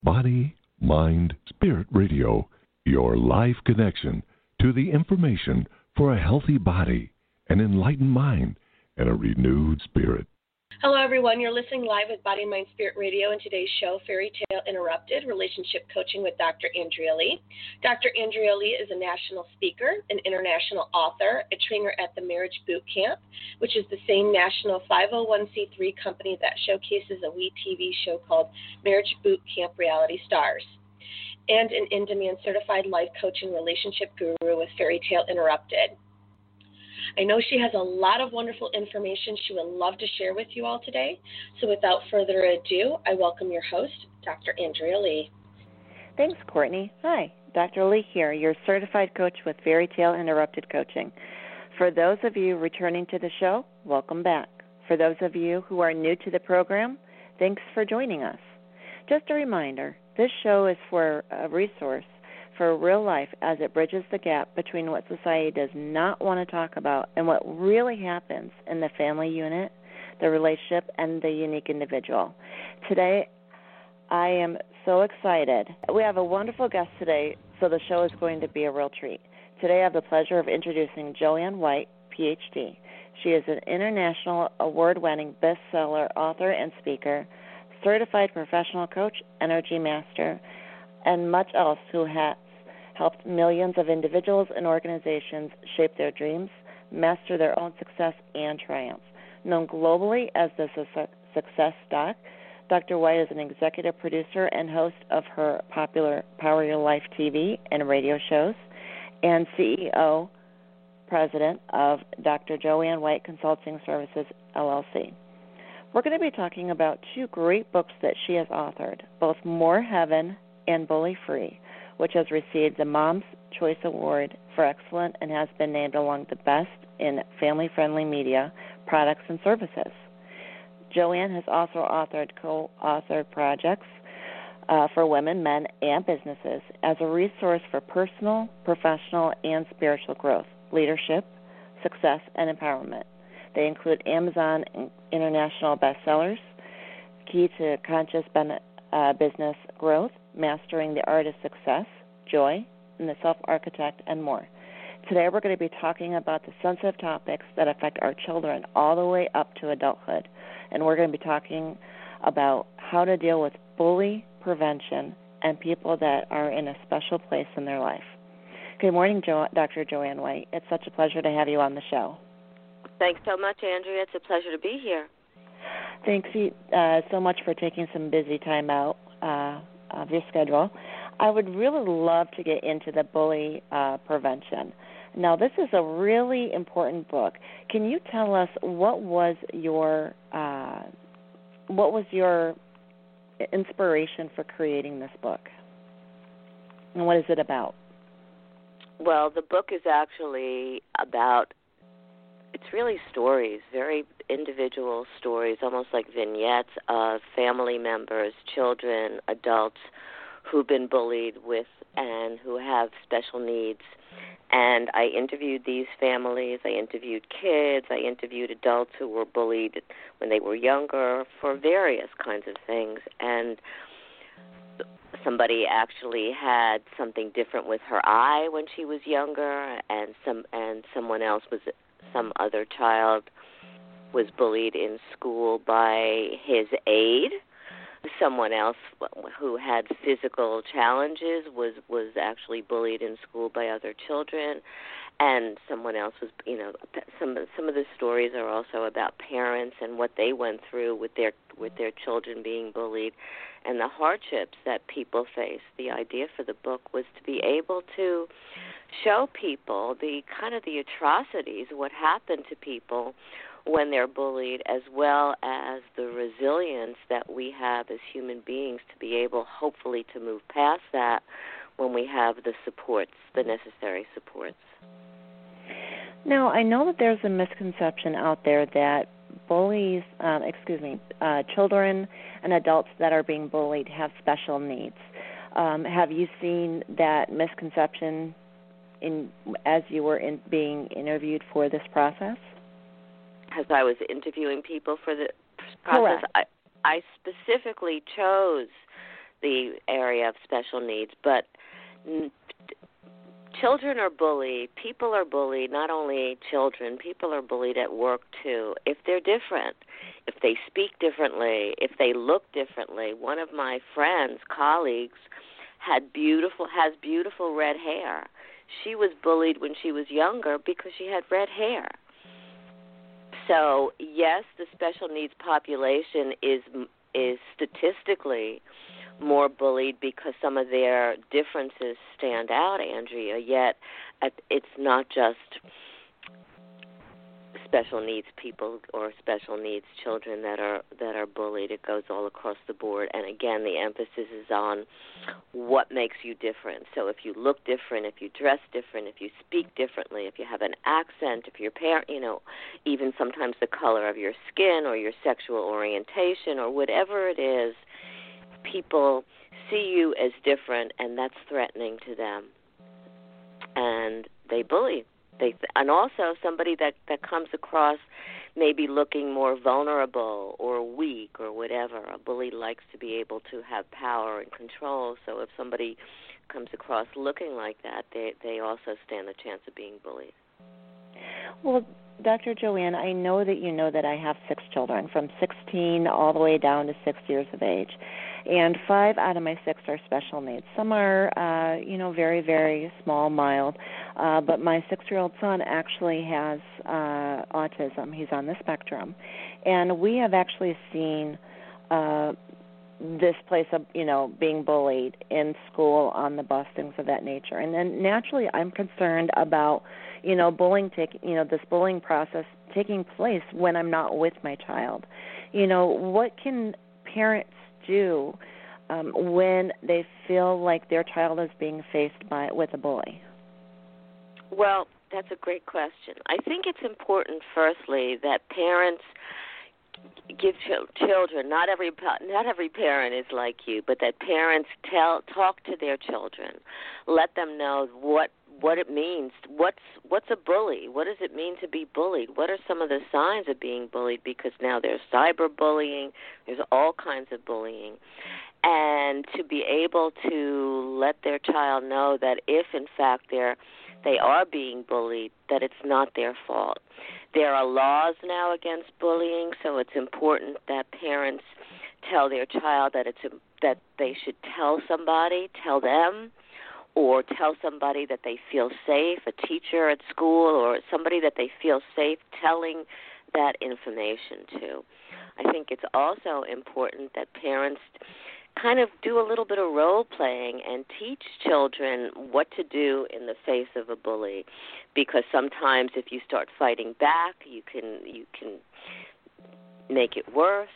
Body, Mind, Spirit Radio, your life connection to the information for a healthy body, an enlightened mind, and a renewed spirit. Hello, everyone. You're listening live with Body, Mind, Spirit Radio, and today's show, Fairy Tale Interrupted, Relationship Coaching with Dr. Andrea Lee. Dr. Andrea Lee is a national speaker, an international author, a trainer at the Marriage Boot Camp, which is the same national 501c3 company that showcases a WE TV show called Marriage Boot Camp Reality Stars, and an in-demand certified life coaching relationship guru with Fairy Tale Interrupted. I know she has a lot of wonderful information she would love to share with you all today. So without further ado, I welcome your host, Dr. Andrea Lee. Thanks, Courtney. Hi, Dr. Lee here, your certified coach with Fairy Tale Interrupted Coaching. For those of you returning to the show, welcome back. For those of you who are new to the program, thanks for joining us. Just a reminder, this show is for a resource for real life as it bridges the gap between what society does not want to talk about and what really happens in the family unit, the relationship, and the unique individual. Today, I am so excited. We have a wonderful guest today, so the show is going to be a real treat. Today, I have the pleasure of introducing Joanne White, Ph.D. She is an international award-winning bestseller author and speaker, certified professional coach, energy master, and much else, who has helped millions of individuals and organizations shape their dreams, master their own success, and triumph. Known globally as the Success Doc, Dr. White is an executive producer and host of her popular Power Your Life TV and radio shows, and CEO, president of Dr. Joanne White Consulting Services, LLC. We're going to be talking about two great books that she has authored, both More Heaven and Bully Free, which has received the Mom's Choice Award for Excellence and has been named among the best in family-friendly media, products, and services. Joanne has also co-authored projects for women, men, and businesses as a resource for personal, professional, and spiritual growth, leadership, success, and empowerment. They include Amazon International bestsellers, Key to Conscious Business Growth, Mastering the Art of Success, Joy, and the Self-Architect, and more. Today we're going to be talking about the sensitive topics that affect our children all the way up to adulthood. And we're going to be talking about how to deal with bully prevention and people that are in a special place in their life. Good morning, Dr. Joanne White. It's such a pleasure to have you on the show. Thanks so much, Andrea. It's a pleasure to be here. Thanks so much for taking some busy time out of your schedule. I would really love to get into the bully prevention. Now, this is a really important book. Can you tell us what was your inspiration for creating this book, and what is it about? Well, the book is actually about, it's really stories, very individual stories, almost like vignettes of family members, children, adults who've been bullied with and who have special needs. And I interviewed these families. I interviewed kids. I interviewed adults who were bullied when they were younger for various kinds of things. And somebody actually had something different with her eye when she was younger, and someone else some other child was bullied in school by his aide. Someone else who had physical challenges was actually bullied in school by other children, and someone else was, some of the stories are also about parents and what they went through with their children being bullied, and the hardships that people face. The idea for the book was to be able to show people the atrocities, what happened to people when they're bullied, as well as the resilience that we have as human beings to be able, hopefully, to move past that when we have the supports, the necessary supports. Now, I know that there's a misconception out there that children and adults that are being bullied have special needs. Have you seen that misconception as you were being interviewed for this process? As I was interviewing people for the process, I specifically chose the area of special needs, but children are bullied. People are bullied, not only children. People are bullied at work, too, if they're different, if they speak differently, if they look differently. One of my friends, colleagues, has beautiful red hair. She was bullied when she was younger because she had red hair. So, yes, the special needs population is statistically more bullied because some of their differences stand out, Andrea, yet it's not just special needs people or special needs children that are bullied. It goes all across the board. And again, the emphasis is on what makes you different. So if you look different, if you dress different, if you speak differently, if you have an accent, if your parent, even sometimes the color of your skin or your sexual orientation or whatever it is, people see you as different, and that's threatening to them. And they bully. And also somebody that comes across maybe looking more vulnerable or weak or whatever. A bully likes to be able to have power and control. So if somebody comes across looking like that, they also stand a chance of being bullied. Well, Dr. Joanne, I know that I have 6 children, from 16 all the way down to 6 years of age. And 5 out of my 6 are special needs. Some are, very, very small, mild. But my 6-year-old son actually has autism. He's on the spectrum. And we have actually seen this place of, being bullied in school, on the bus, things of that nature. And then naturally I'm concerned about, bullying, this bullying process taking place when I'm not with my child. What can parents do when they feel like their child is being faced with a bully? Well, that's a great question. I think it's important, firstly, that parents give children. Not every parent is like you, but that parents talk to their children, let them know what it means. What's a bully? What does it mean to be bullied? What are some of the signs of being bullied? Because now there's cyberbullying. There's all kinds of bullying. And to be able to let their child know that if, in fact, they are being bullied, that it's not their fault. There are laws now against bullying, so it's important that parents tell their child that they should tell them, or tell somebody that they feel safe, a teacher at school or somebody that they feel safe telling that information to. I think it's also important that parents kind of do a little bit of role-playing and teach children what to do in the face of a bully, because sometimes if you start fighting back, you can make it worse.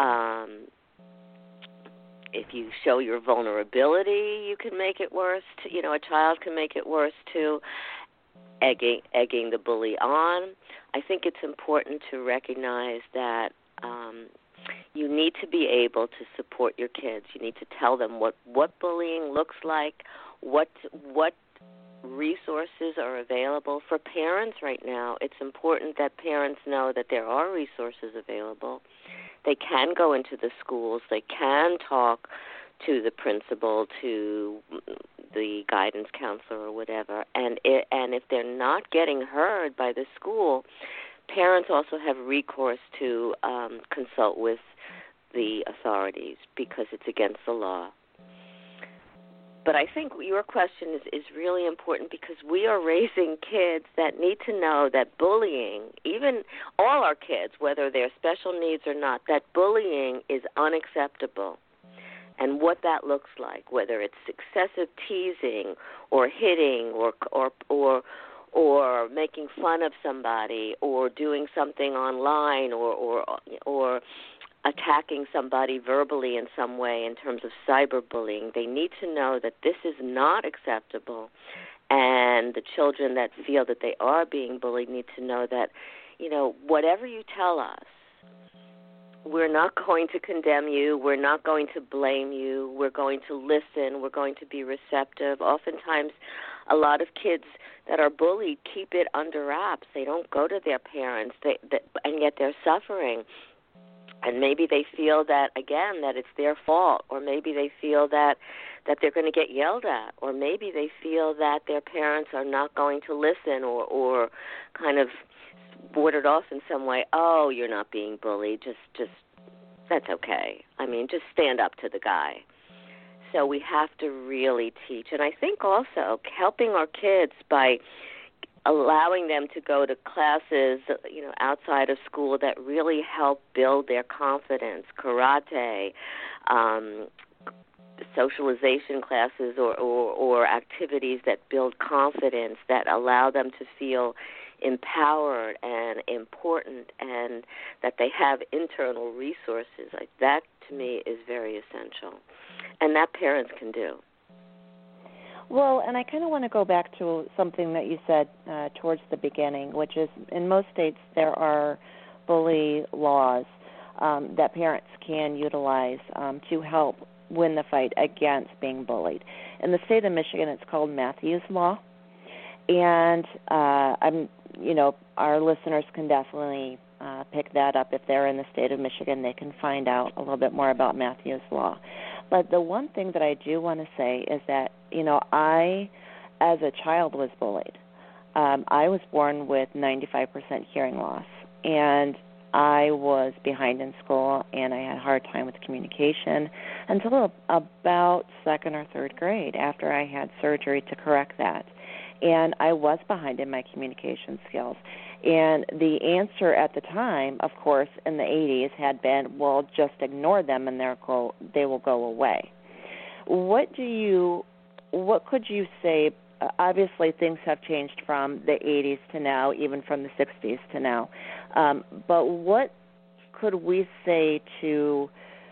If you show your vulnerability, you can make it worse. A child can make it worse too, egging the bully on. I think it's important to recognize that you need to be able to support your kids. You need to tell them what bullying looks like, what resources are available. For parents right now, it's important that parents know that there are resources available. They can go into the schools. They can talk to the principal, to the guidance counselor or whatever. And if they're not getting heard by the school, parents also have recourse to consult with the authorities because it's against the law. But I think your question is really important because we are raising kids that need to know that bullying, even all our kids, whether they're special needs or not, that bullying is unacceptable. And what that looks like, whether it's excessive teasing or hitting or making fun of somebody or doing something online or attacking somebody verbally in some way in terms of cyberbullying. They need to know that this is not acceptable, and the children that feel that they are being bullied need to know that, whatever you tell us, we're not going to condemn you, we're not going to blame you, we're going to listen, we're going to be receptive. Oftentimes, a lot of kids that are bullied keep it under wraps. They don't go to their parents, and yet they're suffering. And maybe they feel that, again, that it's their fault, or maybe they feel that they're going to get yelled at, or maybe they feel that their parents are not going to listen, or kind of bordered off in some way. Oh, you're not being bullied. Just that's okay. I mean, just stand up to the guy. So we have to really teach. And I think also helping our kids by allowing them to go to classes, outside of school that really help build their confidence, karate, socialization classes or activities that build confidence, that allow them to feel empowered and important, and that they have internal resources. Like that, to me, is very essential, and that parents can do. Well, and I kind of want to go back to something that you said towards the beginning, which is in most states there are bully laws that parents can utilize to help win the fight against being bullied. In the state of Michigan, it's called Matthews Law, and our listeners can definitely pick that up. If they're in the state of Michigan, they can find out a little bit more about Matthews Law. But the one thing that I do want to say is that, I, as a child, was bullied. I was born with 95% hearing loss, and I was behind in school, and I had a hard time with communication until about second or third grade, after I had surgery to correct that. And I was behind in my communication skills. And the answer at the time, of course, in the 80s had been, well, just ignore them and they will go away. What could you say? Obviously, things have changed from the 80s to now, even from the 60s to now. But what could we say to,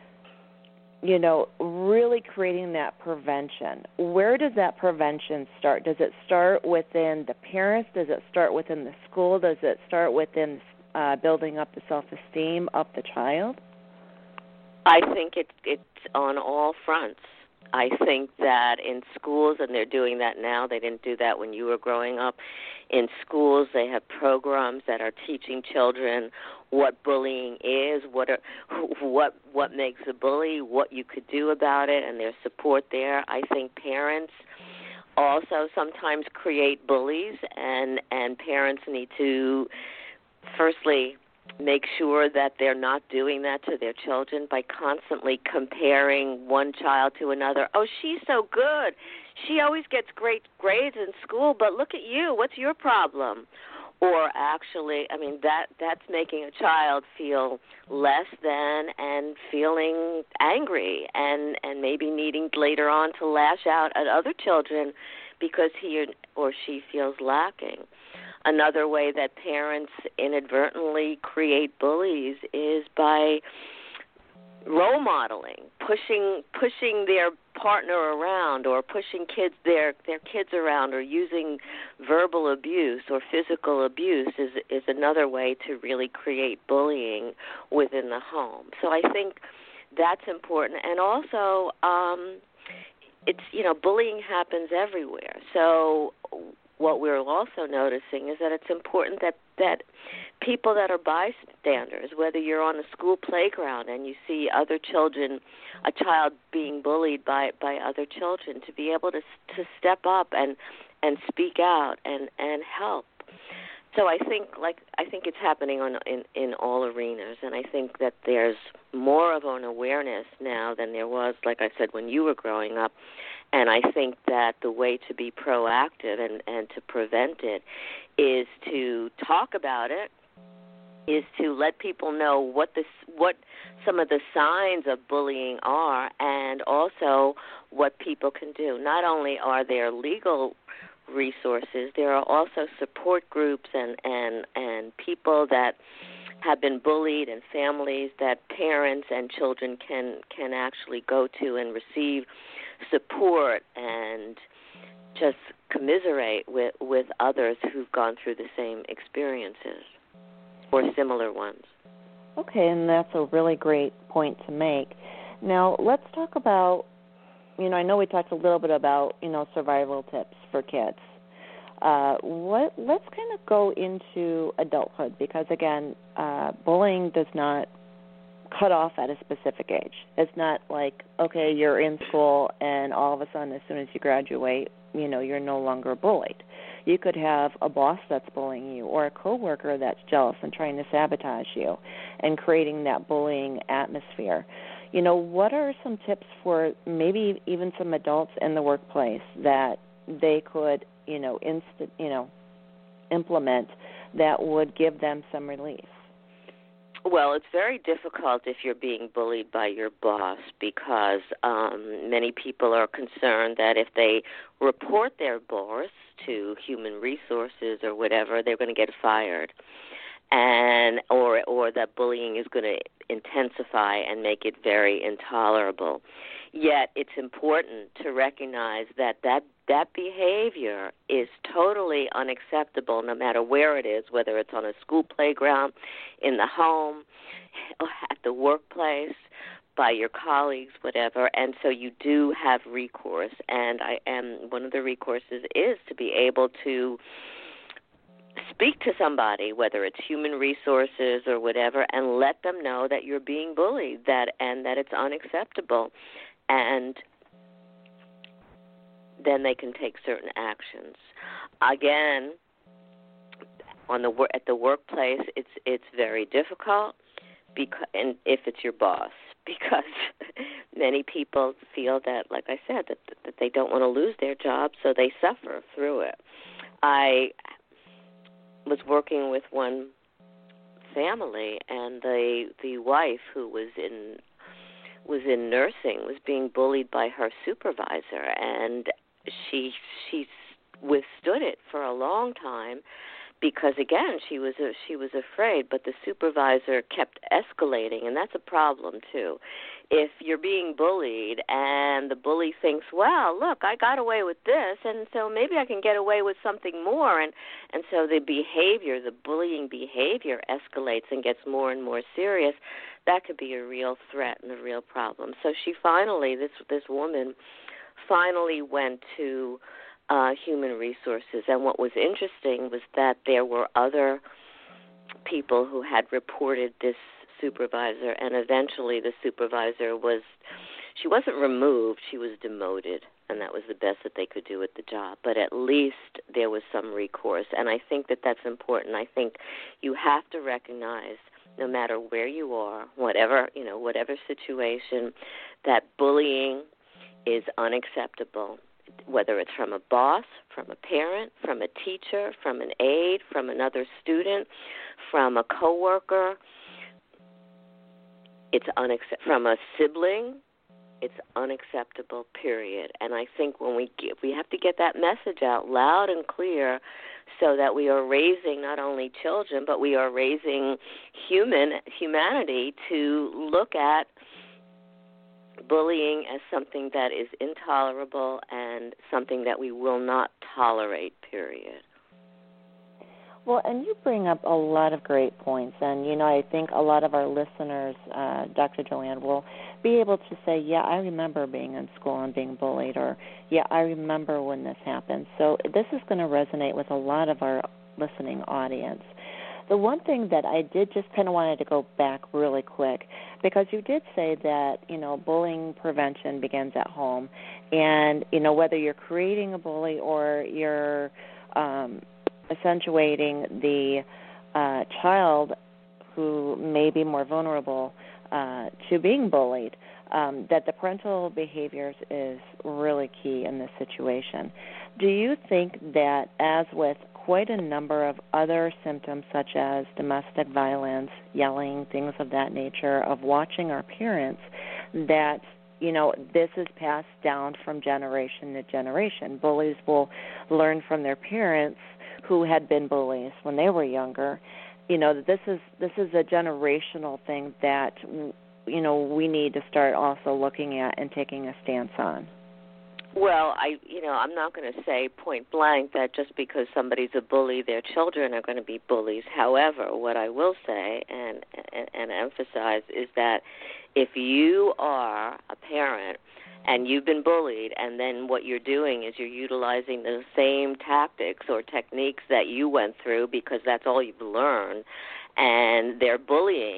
really creating that prevention? Where does that prevention start? Does it start within the parents? Does it start within the school? Does it start within building up the self-esteem of the child? I think it's on all fronts. I think that in schools, and they're doing that now, they didn't do that when you were growing up. In schools, they have programs that are teaching children what bullying is, what makes a bully, what you could do about it, and there's support there. I think parents also sometimes create bullies, and parents need to, firstly, make sure that they're not doing that to their children by constantly comparing one child to another. Oh, she's so good. She always gets great grades in school, but look at you. What's your problem? Or actually, that's making a child feel less than and feeling angry and maybe needing later on to lash out at other children because he or she feels lacking. Another way that parents inadvertently create bullies is by role modeling, pushing their partner around, or pushing their kids around, or using verbal abuse or physical abuse is another way to really create bullying within the home. So I think that's important. And also, bullying happens everywhere. So what we're also noticing is that it's important that people that are bystanders, whether you're on a school playground and you see other children, a child being bullied by other children, to be able to step up and speak out and help. So I think it's happening in all arenas, and I think that there's more of an awareness now than there was, like I said, when you were growing up. And I think that the way to be proactive and to prevent it is to talk about it, is to let people know what some of the signs of bullying are, and also what people can do. Not only are there legal resources, there are also support groups and people that have been bullied, and families that parents and children can actually go to and receive support and just commiserate with others who've gone through the same experiences or similar ones. Okay, and that's a really great point to make. Now, let's talk about, I know we talked a little bit about, survival tips for kids. Let's kind of go into adulthood, because, again, bullying does not cut off at a specific age. It's not like, okay, you're in school and all of a sudden as soon as you graduate, you're no longer bullied. You could have a boss that's bullying you or a coworker that's jealous and trying to sabotage you and creating that bullying atmosphere. What are some tips for maybe even some adults in the workplace that they could, implement that would give them some relief? Well, it's very difficult if you're being bullied by your boss because many people are concerned that if they report their boss to human resources or whatever, they're going to get fired, and or that bullying is going to intensify and make it very intolerable. Yet it's important to recognize that behavior is totally unacceptable no matter where it is, whether it's on a school playground, in the home, at the workplace, by your colleagues, whatever. And so you do have recourse. And one of the recourses is to be able to speak to somebody, whether it's human resources or whatever, and let them know that you're being bullied, and that it's unacceptable. And then they can take certain actions. Again, at the workplace, it's very difficult and if it's your boss, because many people feel that, like I said, that they don't want to lose their job, so they suffer through it. I was working with one family, and the wife, who was in nursing, was being bullied by her supervisor, and she withstood it for a long time because, again, she was afraid, but the supervisor kept escalating, and that's a problem too. If you're being bullied and the bully thinks, well, look, I got away with this, and so maybe I can get away with something more, and so the bullying behavior escalates and gets more and more serious, that could be a real threat and a real problem. So she finally, this woman finally went to human resources, and what was interesting was that there were other people who had reported this supervisor, and eventually the supervisor she wasn't removed, she was demoted, and that was the best that they could do with the job. But at least there was some recourse, and I think that that's important. I think you have to recognize, no matter where you are, whatever situation, that bullying is unacceptable, whether it's from a boss, from a parent, from a teacher, from an aide, from another student, from a coworker. From a sibling. It's unacceptable, period. And I think when we have to get that message out loud and clear, so that we are raising not only children, but we are raising humanity to look at bullying as something that is intolerable and something that we will not tolerate, period. Well, and you bring up a lot of great points, and, I think a lot of our listeners, Dr. Joanne, will be able to say, yeah, I remember being in school and being bullied, or, yeah, I remember when this happened. So this is going to resonate with a lot of our listening audience. The one thing that I did just kind of wanted to go back really quick, because you did say that, bullying prevention begins at home, and, whether you're creating a bully or you're accentuating the child who may be more vulnerable to being bullied, that the parental behaviors is really key in this situation. Do you think that, as with quite a number of other symptoms such as domestic violence, yelling, things of that nature, of watching our parents, that this is passed down from generation to generation? Bullies will learn from their parents who had been bullies when they were younger, this is a generational thing that, we need to start also looking at and taking a stance on. Well, I'm not going to say point blank that just because somebody's a bully, their children are going to be bullies. However, what I will say and emphasize is that if you are a parent and you've been bullied, and then what you're doing is you're utilizing the same tactics or techniques that you went through because that's all you've learned, and they're bullying,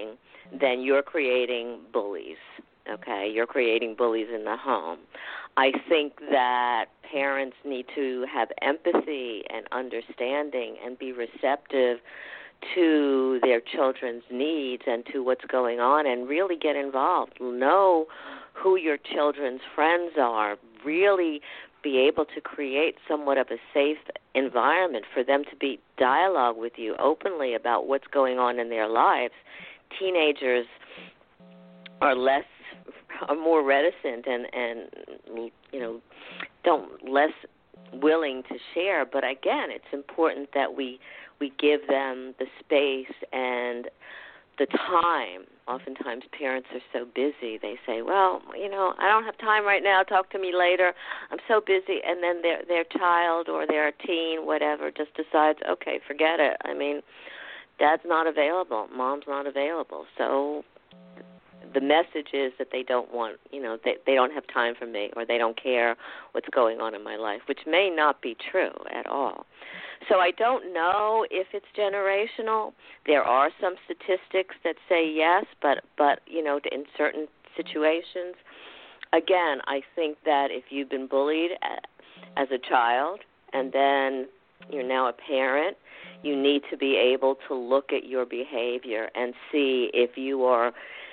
then you're creating bullies. Okay, you're creating bullies in the home. I think that parents need to have empathy and understanding and be receptive to their children's needs and to what's going on, and really get involved. Know who your children's friends are. Really be able to create somewhat of a safe environment for them to be dialogue with you openly about what's going on in their lives. Teenagers are more reticent and less willing to share. But again, it's important that we give them the space and the time. Oftentimes parents are so busy, they say, well, I don't have time right now, talk to me later, I'm so busy, and then their child or their teen, whatever, just decides, okay, forget it. I mean, dad's not available, mom's not available, so the message is that they don't want, they don't have time for me, or they don't care what's going on in my life, which may not be true at all. So I don't know if it's generational. There are some statistics that say yes, but in certain situations, again, I think that if you've been bullied as a child and then you're now a parent, you need to be able to look at your behavior and see if you are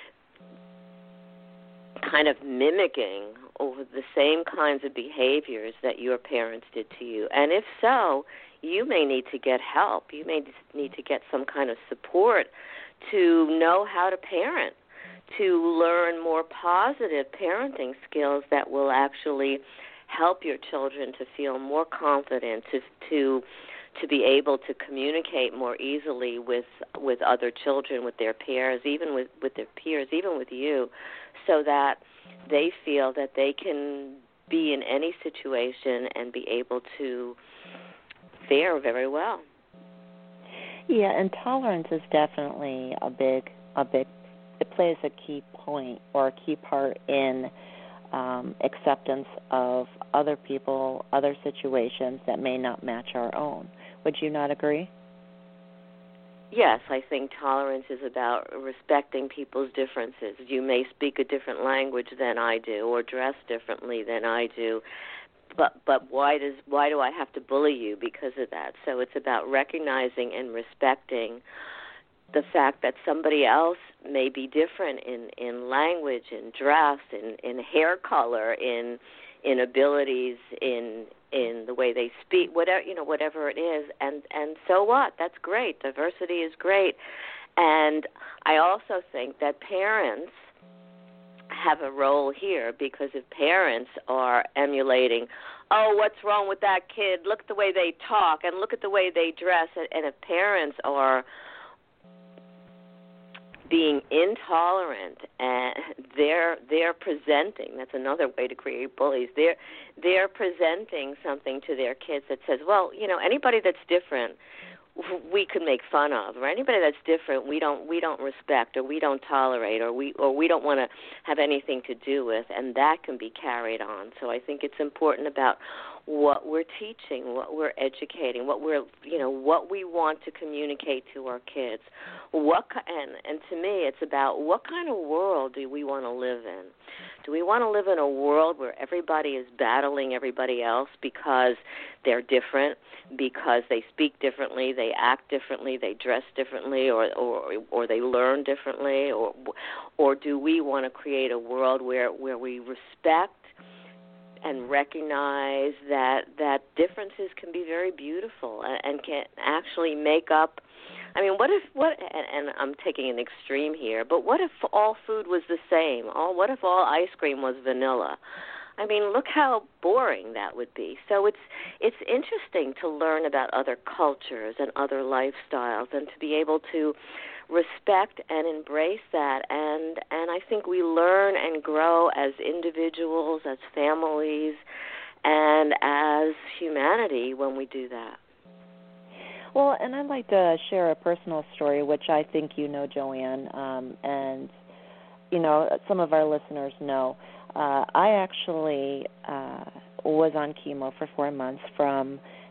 kind of mimicking over the same kinds of behaviors that your parents did to you. And if so, you may need to get help. You may need to get some kind of support to know how to parent, to learn more positive parenting skills that will actually help your children to feel more confident, to be able to communicate more easily with other children, with their peers, even with their peers, even with you, so that they feel that they can be in any situation and be able to fare very well. Yeah, and tolerance is definitely a big. It plays a key point or a key part in acceptance of other people, other situations that may not match our own. Would you not agree? Yes, I think tolerance is about respecting people's differences. You may speak a different language than I do, or dress differently than I do, but why do I have to bully you because of that? So it's about recognizing and respecting the fact that somebody else may be different in language, in dress, in hair color, in abilities, in the way they speak, whatever it is, and so what? That's great. Diversity is great. And I also think that parents have a role here, because if parents are emulating, oh, what's wrong with that kid? Look at the way they talk and look at the way they dress. And if parents are being intolerant and they're presenting, that's another way to create bullies, they're presenting something to their kids that says, well, anybody that's different we could make fun of, or anybody that's different we don't respect, or we don't tolerate, or we don't want to have anything to do with, and that can be carried on. So I think it's important about what we're teaching, what we're educating, what we want to communicate to our kids. And to me, it's about what kind of world do we want to live in? Do we want to live in a world where everybody is battling everybody else because they're different, because they speak differently, they act differently, they dress differently, or they learn differently, or do we want to create a world where we respect and recognize that differences can be very beautiful and can actually make up? I mean, and I'm taking an extreme here, but what if all food was the same? What if all ice cream was vanilla? I mean, look how boring that would be. So it's interesting to learn about other cultures and other lifestyles, and to be able to respect and embrace that. And I think we learn and grow as individuals, as families, and as humanity when we do that. Well, and I'd like to share a personal story, which I think Joanne, and some of our listeners know. I actually was on chemo for 4 months from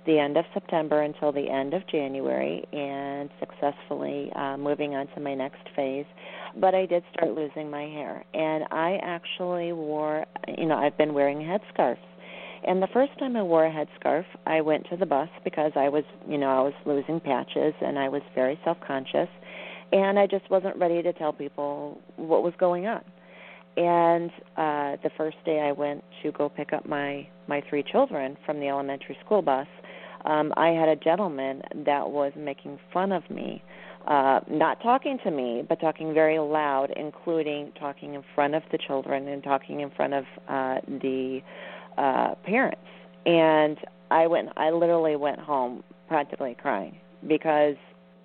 the end of September until the end of January, and successfully moving on to my next phase. But I did start losing my hair, and I actually wore, I've been wearing a headscarf. And the first time I wore a headscarf, I went to the bus because I was losing patches, and I was very self-conscious, and I just wasn't ready to tell people what was going on. And the first day I went to go pick up my 3 children from the elementary school bus, I had a gentleman that was making fun of me, not talking to me, but talking very loud, including talking in front of the children and talking in front of the parents. And I literally went home practically crying because,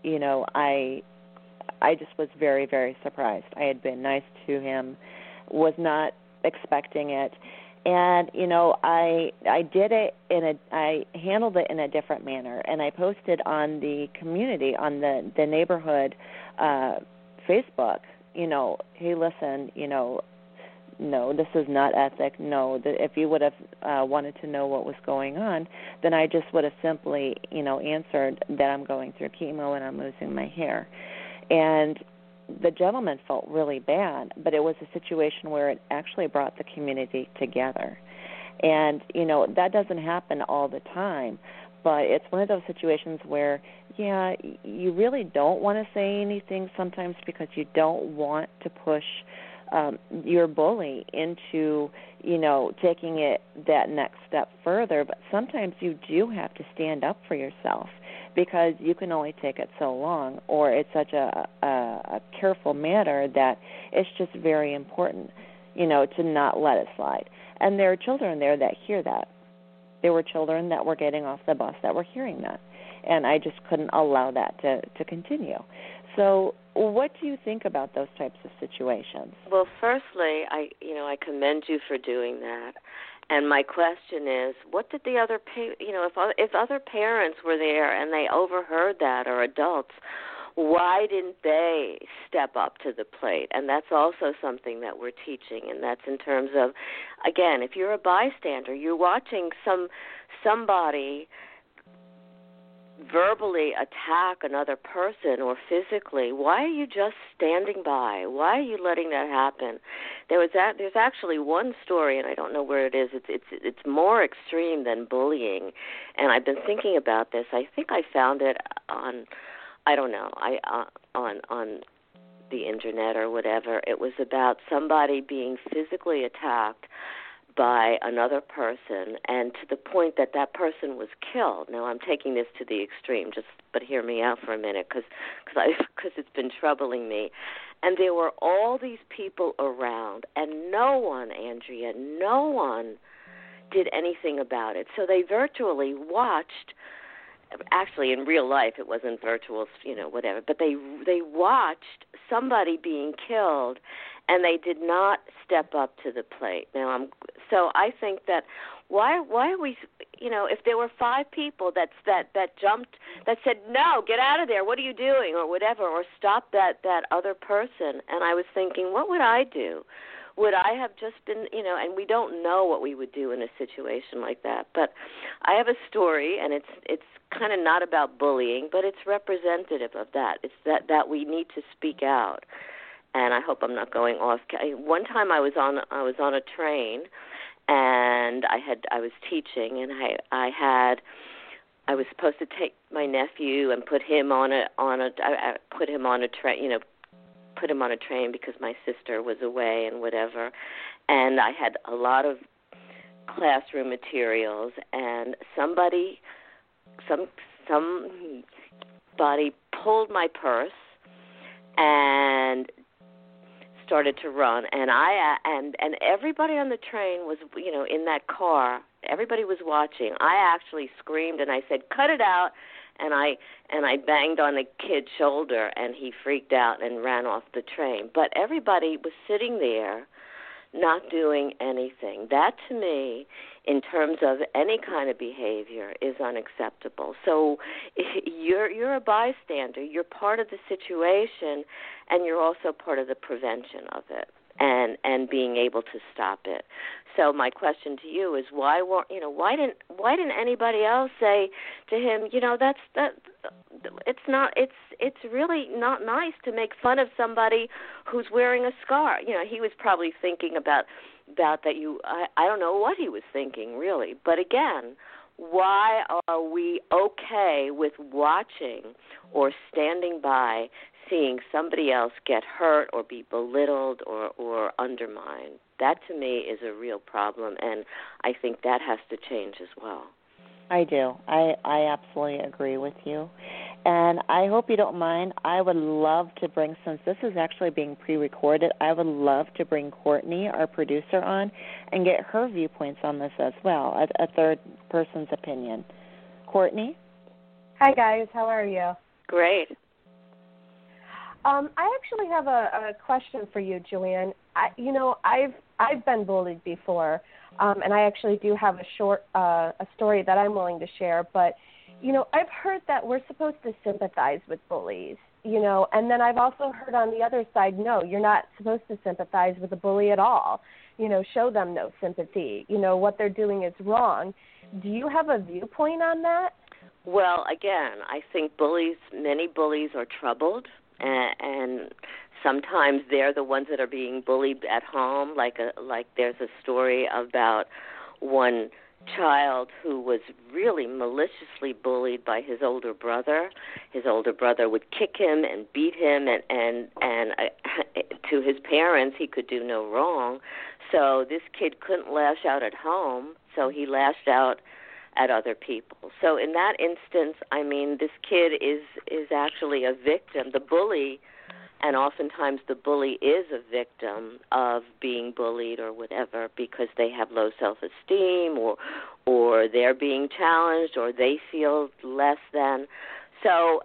I just was very, very surprised. I had been nice to him, was not expecting it, and I did it I handled it in a different manner, and I posted on the community, on the neighborhood Facebook, hey, listen, no, this is not ethic. No, if you would have wanted to know what was going on, then I just would have simply, answered that I'm going through chemo and I'm losing my hair. And the gentleman felt really bad, but it was a situation where it actually brought the community together. And, that doesn't happen all the time, but it's one of those situations where, you really don't want to say anything sometimes because you don't want to push your bully into, taking it that next step further. But sometimes you do have to stand up for yourself because you can only take it so long, or it's such a careful matter that it's just very important, to not let it slide. And there are children there that hear that. There were children that were getting off the bus that were hearing that, and I just couldn't allow that to continue. So what do you think about those types of situations? Well, firstly, I commend you for doing that. And my question is, what did the other, if other parents were there and they overheard that, or adults, why didn't they step up to the plate? And that's also something that we're teaching, and that's in terms of, again, if you're a bystander, you're watching somebody verbally attack another person or physically, why are you just standing by? Why are you letting that happen? There's actually one story, and I don't know where it is. It's more extreme than bullying, and I've been thinking about this. I think I found it on, I don't know, on the internet or whatever. It was about somebody being physically attacked by another person, and to the point that that person was killed. Now, I'm taking this to the extreme, but hear me out for a minute, because it's been troubling me. And there were all these people around, and no one, Andrea, no one did anything about it. So they virtually watched. Actually, in real life, it wasn't virtual, whatever. But they watched somebody being killed, and they did not step up to the plate. Now, so I think that why are we, if there were 5 people that jumped, that said, no, get out of there, what are you doing, or whatever, or stop that other person, and I was thinking, what would I do? Would I have just been, and we don't know what we would do in a situation like that. But I have a story, and it's kind of not about bullying, but it's representative of that. It's that we need to speak out. And I hope I'm not going off. One time I was on a train, and I was teaching, and I was supposed to take my nephew and put him on a train because my sister was away and whatever. And I had a lot of classroom materials, and somebody pulled my purse and started to run, and and everybody on the train was, in that car, everybody was watching. I actually screamed and I said, "Cut it out." And I banged on the kid's shoulder, and he freaked out and ran off the train. But everybody was sitting there not doing anything. That, to me, in terms of any kind of behavior, is unacceptable. So you're a bystander. You're part of the situation, and you're also part of the prevention of it. and being able to stop it. So my question to you is, why didn't anybody else say to him, it's really not nice to make fun of somebody who's wearing a scar. He was probably thinking about that. I don't know what he was thinking really, but again, why are we okay with watching or standing by seeing somebody else get hurt or be belittled or undermined? That to me is a real problem, and I think that has to change as well. I do. I absolutely agree with you. And I hope you don't mind, I would love to bring, since this is actually being pre-recorded, I would love to bring Courtney, our producer, on and get her viewpoints on this as well, a third person's opinion. Courtney? Hi, guys. How are you? Great. I actually have a question for you, Joanne. I've been bullied before, and I actually do have a story that I'm willing to share. But, I've heard that we're supposed to sympathize with bullies, and then I've also heard on the other side, no, you're not supposed to sympathize with a bully at all. Show them no sympathy. What they're doing is wrong. Do you have a viewpoint on that? Well, again, I think many bullies are troubled, and sometimes they're the ones that are being bullied at home. Like there's a story about one child who was really maliciously bullied by his older brother. His older brother would kick him and beat him, and to his parents he could do no wrong. So this kid couldn't lash out at home, so he lashed out at other people. So in that instance, I mean, this kid is actually a victim. The bully, and oftentimes the bully is a victim of being bullied or whatever because they have low self-esteem or they're being challenged or they feel less than. So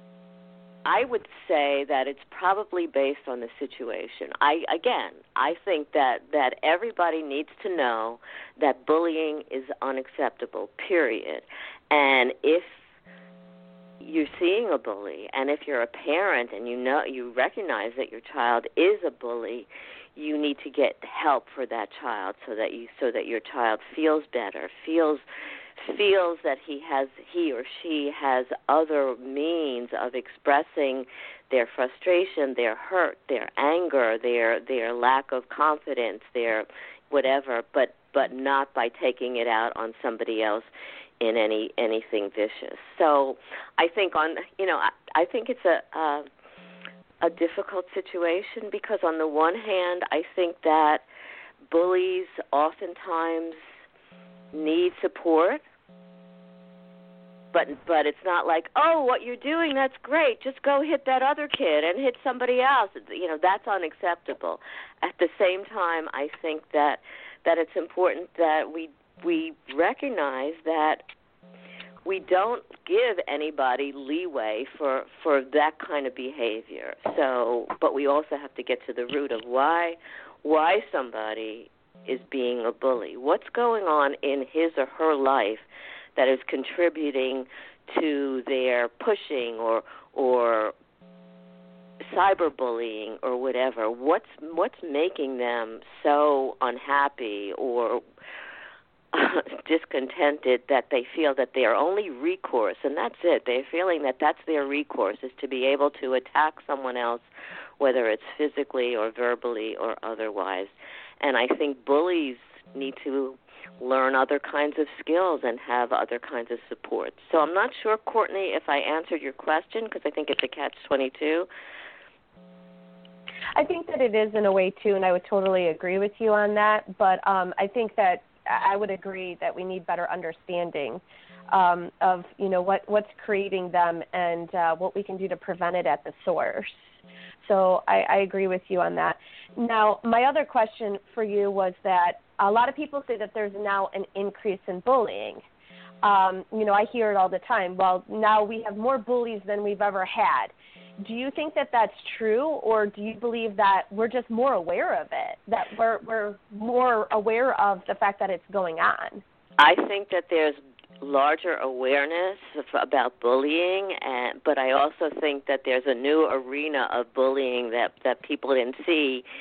I would say that it's probably based on the situation. I think that everybody needs to know that bullying is unacceptable, period. And if you're seeing a bully, and if you're a parent and you recognize that your child is a bully, you need to get help for that child so that your child feels better, feels that he or she has other means of expressing their frustration, their hurt, their anger, their lack of confidence, their whatever, but not by taking it out on somebody else in anything vicious. So I think I think it's a difficult situation because on the one hand, I think that bullies oftentimes need support, but it's not like, oh, what you're doing, that's great, just go hit that other kid and hit somebody else. That's unacceptable. At the same time, I think that it's important that we recognize that we don't give anybody leeway for that kind of behavior. So, but we also have to get to the root of why somebody is being a bully. What's going on in his or her life that is contributing to their pushing or cyberbullying or whatever? What's making them so unhappy or discontented that they feel that their only recourse, and that's it, they're feeling that that's their recourse, is to be able to attack someone else, whether it's physically or verbally or otherwise. And I think bullies need to learn other kinds of skills and have other kinds of support. So I'm not sure, Courtney, if I answered your question, because I think it's a catch-22. I think that it is in a way, too, and I would totally agree with you on that. But I think that I would agree that we need better understanding of, what's creating them and what we can do to prevent it at the source. So I agree with you on that. Now, my other question for you was that a lot of people say that there's now an increase in bullying. I hear it all the time. Well, now we have more bullies than we've ever had. Do you think that that's true, or do you believe that we're just more aware of it, that we're more aware of the fact that it's going on? I think that there's larger awareness about bullying, but I also think that there's a new arena of bullying that people didn't see,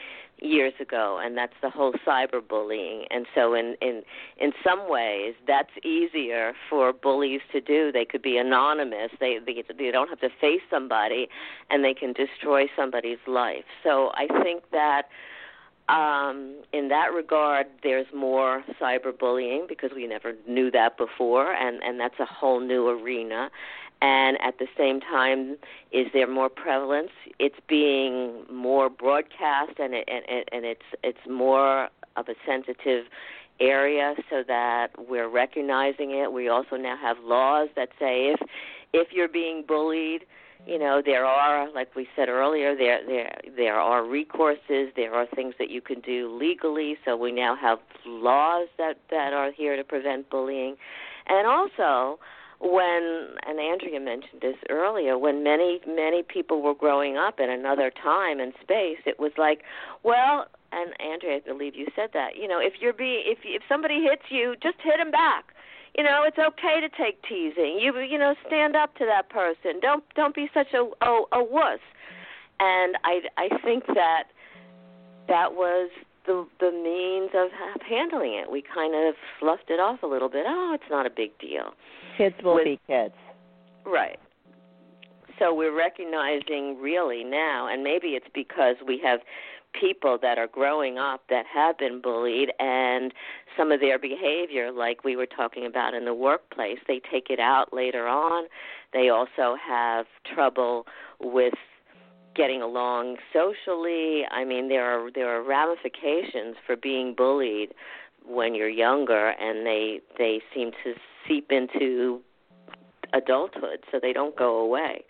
years ago, and that's the whole cyberbullying. And so in some ways, that's easier for bullies to do. They could be anonymous. They don't have to face somebody, and they can destroy somebody's life. So I think that in that regard, there's more cyberbullying because we never knew that before, and that's a whole new arena. And at the same time, is there more prevalence? It's being more broadcast, and it's more of a sensitive area, so that we're recognizing it. We also now have laws that say if you're being bullied, you know, there are, like we said earlier, there are recourses. There are things that you can do legally. So we now have laws that are here to prevent bullying, and also, and Andrea mentioned this earlier, when many people were growing up in another time and space, it was like, well, and Andrea, I believe you said that, you know, if somebody hits you, just hit them back. You know, it's okay to take teasing. You know, stand up to that person. Don't be such a wuss. And I think that was the means of handling it. We kind of sloughed it off a little bit. Oh, it's not a big deal. Kids will be kids. Right. So we're recognizing really now, and maybe it's because we have people that are growing up that have been bullied, and some of their behavior, like we were talking about in the workplace, they take it out later on. They also have trouble with getting along socially. I mean, there are ramifications for being bullied when you're younger, and they seem to seep into adulthood, so they don't go away.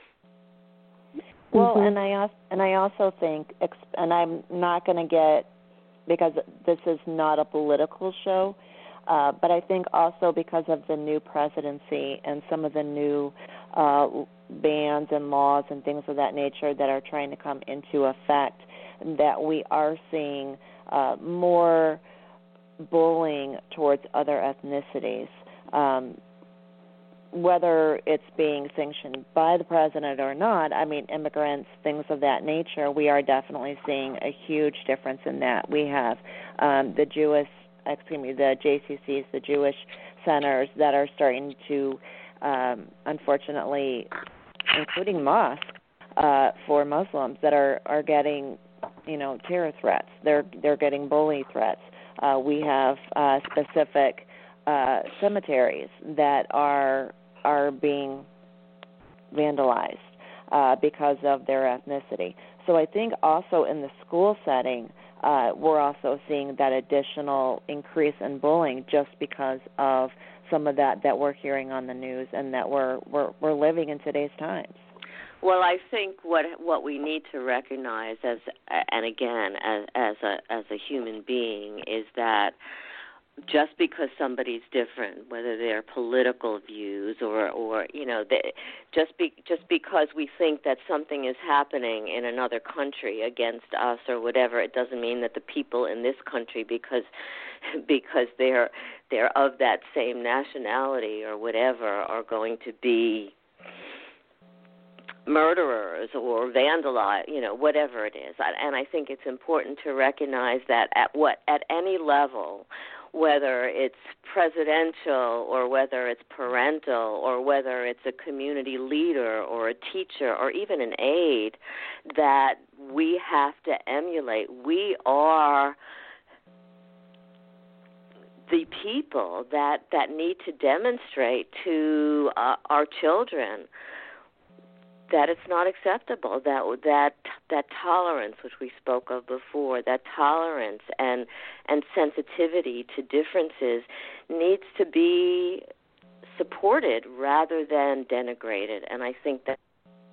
Well, and I also think, and I'm not going to get, because this is not a political show, but I think also because of the new presidency and some of the new bans and laws and things of that nature that are trying to come into effect, that we are seeing more bullying towards other ethnicities. Whether it's being sanctioned by the president or not, I mean, immigrants, things of that nature, we are definitely seeing a huge difference in that. We have the JCCs, the Jewish centers that are starting to, unfortunately, including mosques for Muslims that are getting, you know, terror threats. They're getting bully threats. We have specific cemeteries that are being vandalized because of their ethnicity. So I think also in the school setting, we're also seeing that additional increase in bullying just because of some of that we're hearing on the news and that we're living in today's times. Well, I think what we need to recognize as a human being is that just because somebody's different, whether they're political views or you know, just because we think that something is happening in another country against us or whatever, it doesn't mean that the people in this country, because they're of that same nationality or whatever, are going to be murderers or vandalize, you know, whatever it is. And I think it's important to recognize that at any level, whether it's presidential or whether it's parental or whether it's a community leader or a teacher or even an aide, that we have to emulate. We are the people that need to demonstrate to our children that it's not acceptable, that tolerance, which we spoke of before, that tolerance and sensitivity to differences needs to be supported rather than denigrated. And I think that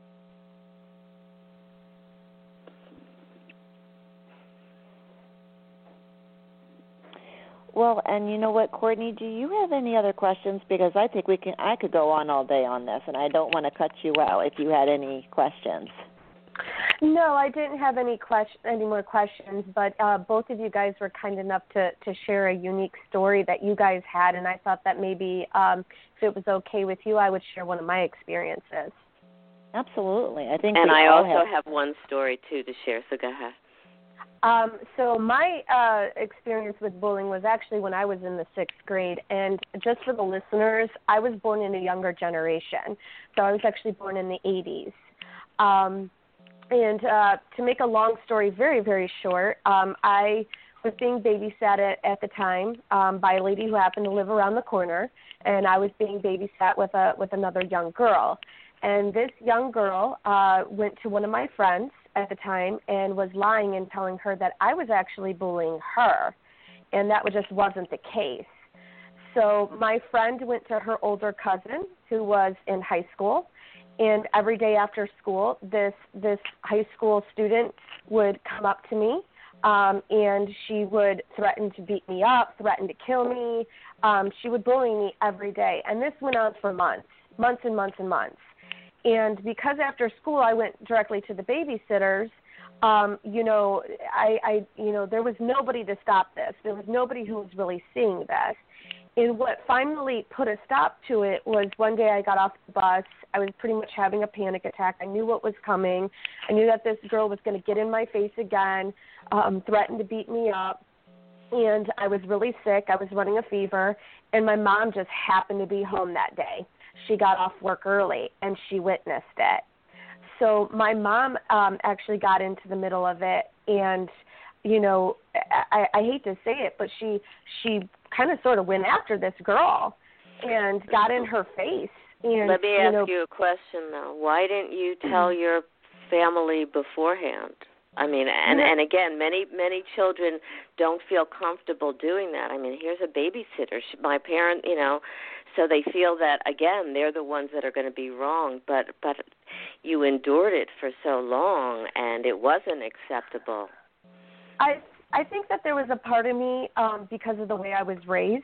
Well, and you know what, Courtney, do you have any other questions? Because I think I could go on all day on this, and I don't want to cut you out if you had any questions. No, I didn't have any more questions, but both of you guys were kind enough to share a unique story that you guys had, and I thought that maybe if it was okay with you, I would share one of my experiences. Absolutely. I think. And I also have one story, too, to share, so go ahead. So my experience with bullying was actually when I was in the 6th grade. And just for the listeners, I was born in a younger generation. So I was actually born in the 80s. And to make a long story very, very short, I was being babysat at the time by a lady who happened to live around the corner. And I was being babysat with another young girl. And this young girl went to one of my friends at the time and was lying and telling her that I was actually bullying her, and that just wasn't the case. So my friend went to her older cousin who was in high school, and every day after school, this high school student would come up to me, and she would threaten to beat me up, threaten to kill me. She would bully me every day, and this went on for months and months and months. And because after school I went directly to the babysitters, there was nobody to stop this. There was nobody who was really seeing this. And what finally put a stop to it was one day I got off the bus. I was pretty much having a panic attack. I knew what was coming. I knew that this girl was going to get in my face again, threaten to beat me up. And I was really sick. I was running a fever. And my mom just happened to be home that day. She got off work early, and she witnessed it. So my mom actually got into the middle of it, and, I hate to say it, but she kind of sort of went after this girl and got in her face. And, let me ask you a question, though. Why didn't you tell your family beforehand? I mean, and again, many children don't feel comfortable doing that. I mean, here's a babysitter. My parent, so they feel that, again, they're the ones that are going to be wrong. But you endured it for so long, and it wasn't acceptable. I think that there was a part of me, because of the way I was raised.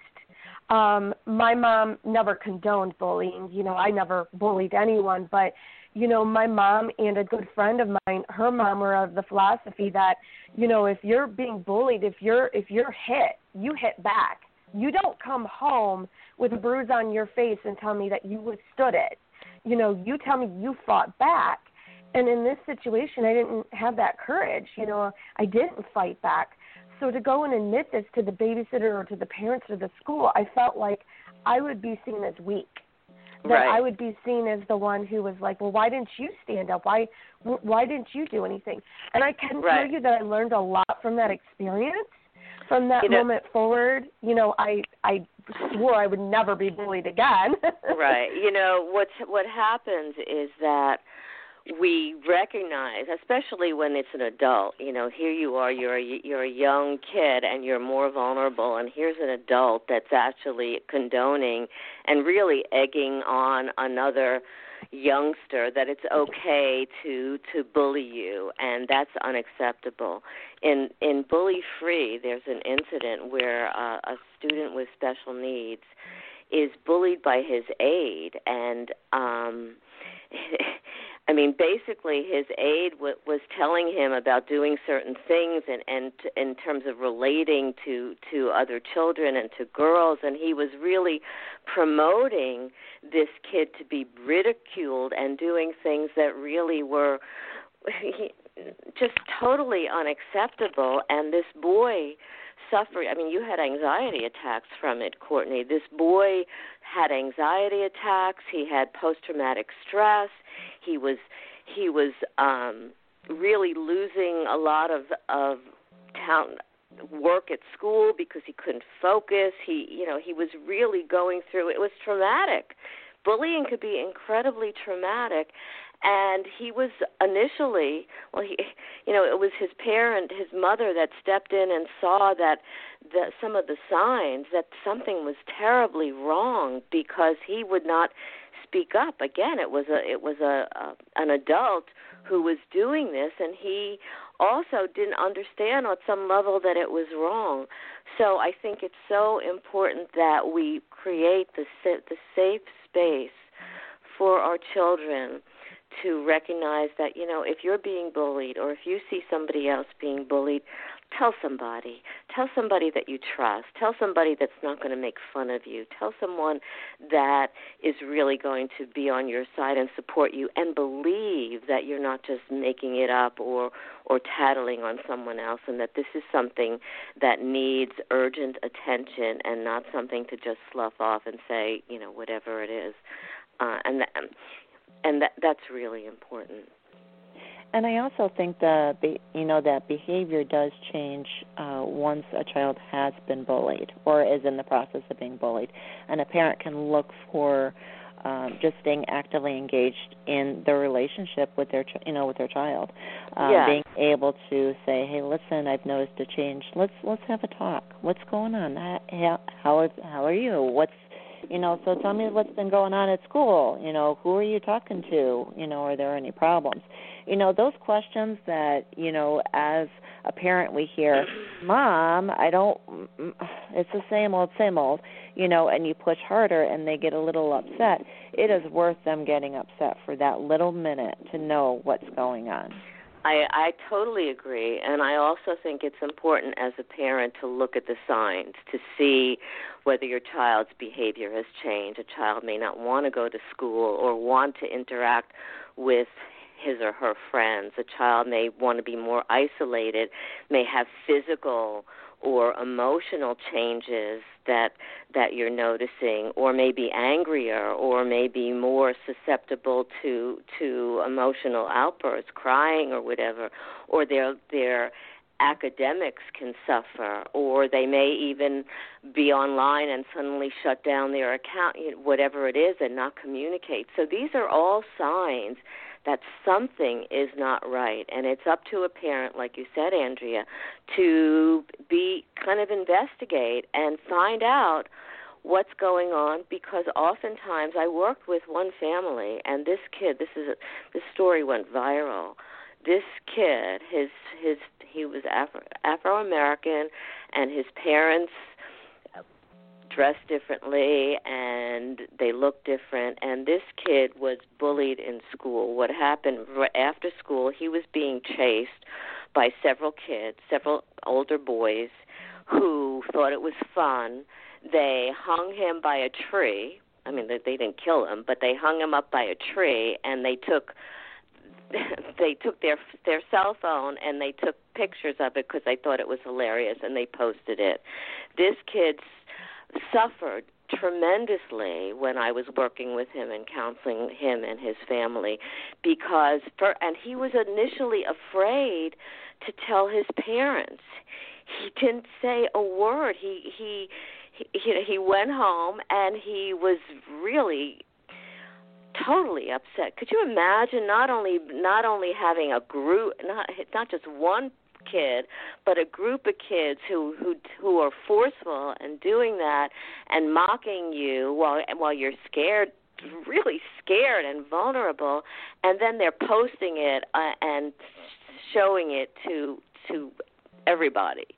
My mom never condoned bullying. I never bullied anyone, but my mom and a good friend of mine, her mom were of the philosophy that, if you're being bullied, if you're hit, you hit back. You don't come home with a bruise on your face and tell me that you withstood it. You tell me you fought back. And in this situation, I didn't have that courage. I didn't fight back. So to go and admit this to the babysitter or to the parents or the school, I felt like I would be seen as weak. That right. I would be seen as the one who was like, well, why didn't you stand up? Why didn't you do anything? And I can tell you that I learned a lot from that experience. From that moment forward, I swore I would never be bullied again. Right. What happens is that we recognize, especially when it's an adult, here you are, you're a young kid and you're more vulnerable, and here's an adult that's actually condoning and really egging on another youngster that it's okay to bully you, and that's unacceptable. In Bully Free, there's an incident where a student with special needs is bullied by his aide, and basically his aide was telling him about doing certain things and in terms of relating to other children and to girls, and he was really promoting this kid to be ridiculed and doing things that really were just totally unacceptable. And this boy suffered. You had anxiety attacks from it, Courtney. This boy had anxiety attacks. He had post-traumatic stress. He was really losing a lot of work at school because he couldn't focus. He was really going through. It was traumatic. Bullying could be incredibly traumatic. And he was initially, it was his parent, his mother, that stepped in and saw that some of the signs that something was terribly wrong because he would not speak up. Again, it was an adult who was doing this, and he also didn't understand on some level that it was wrong. So I think it's so important that we create the safe space for our children to recognize that, if you're being bullied or if you see somebody else being bullied, tell somebody. Tell somebody that you trust. Tell somebody that's not going to make fun of you. Tell someone that is really going to be on your side and support you, and believe that you're not just making it up or tattling on someone else, and that this is something that needs urgent attention and not something to just slough off and say, whatever it is. And that's really important. And I also think that behavior does change once a child has been bullied or is in the process of being bullied, and a parent can look for just staying actively engaged in the relationship with their child, being able to say, "Hey, listen, I've noticed a change. Let's have a talk. What's going on? How are you? So tell me what's been going on at school. Who are you talking to? Are there any problems? Those questions that, as a parent we hear, Mom, it's the same old, and you push harder and they get a little upset. It is worth them getting upset for that little minute to know what's going on. I totally agree, and I also think it's important as a parent to look at the signs to see whether your child's behavior has changed. A child may not want to go to school or want to interact with his or her friends. A child may want to be more isolated, may have physical or emotional changes that you're noticing, or may be angrier, or may be more susceptible to emotional outbursts, crying or whatever, or their academics can suffer, or they may even be online and suddenly shut down their account, whatever it is, and not communicate. So these are all signs that something is not right, and it's up to a parent, like you said, Andrea, to investigate and find out what's going on, because oftentimes I worked with one family, and this kid, this story went viral. This kid, he was Afro-American, and his parents dressed differently and they looked different, and this kid was bullied in school. What happened after school, he was being chased by several older boys who thought it was fun. They hung him by a tree. I mean, they didn't kill him, but they hung him up by a tree, and they took their cell phone and they took pictures of it because they thought it was hilarious, and they posted it. This kid suffered tremendously when I was working with him and counseling him and his family, and he was initially afraid to tell his parents. He didn't say a word. He went home and he was really totally upset. Could you imagine not only having a group, not just one kid, but a group of kids who are forceful and doing that and mocking you while you're scared, really scared and vulnerable, and then they're posting it and showing it to everybody.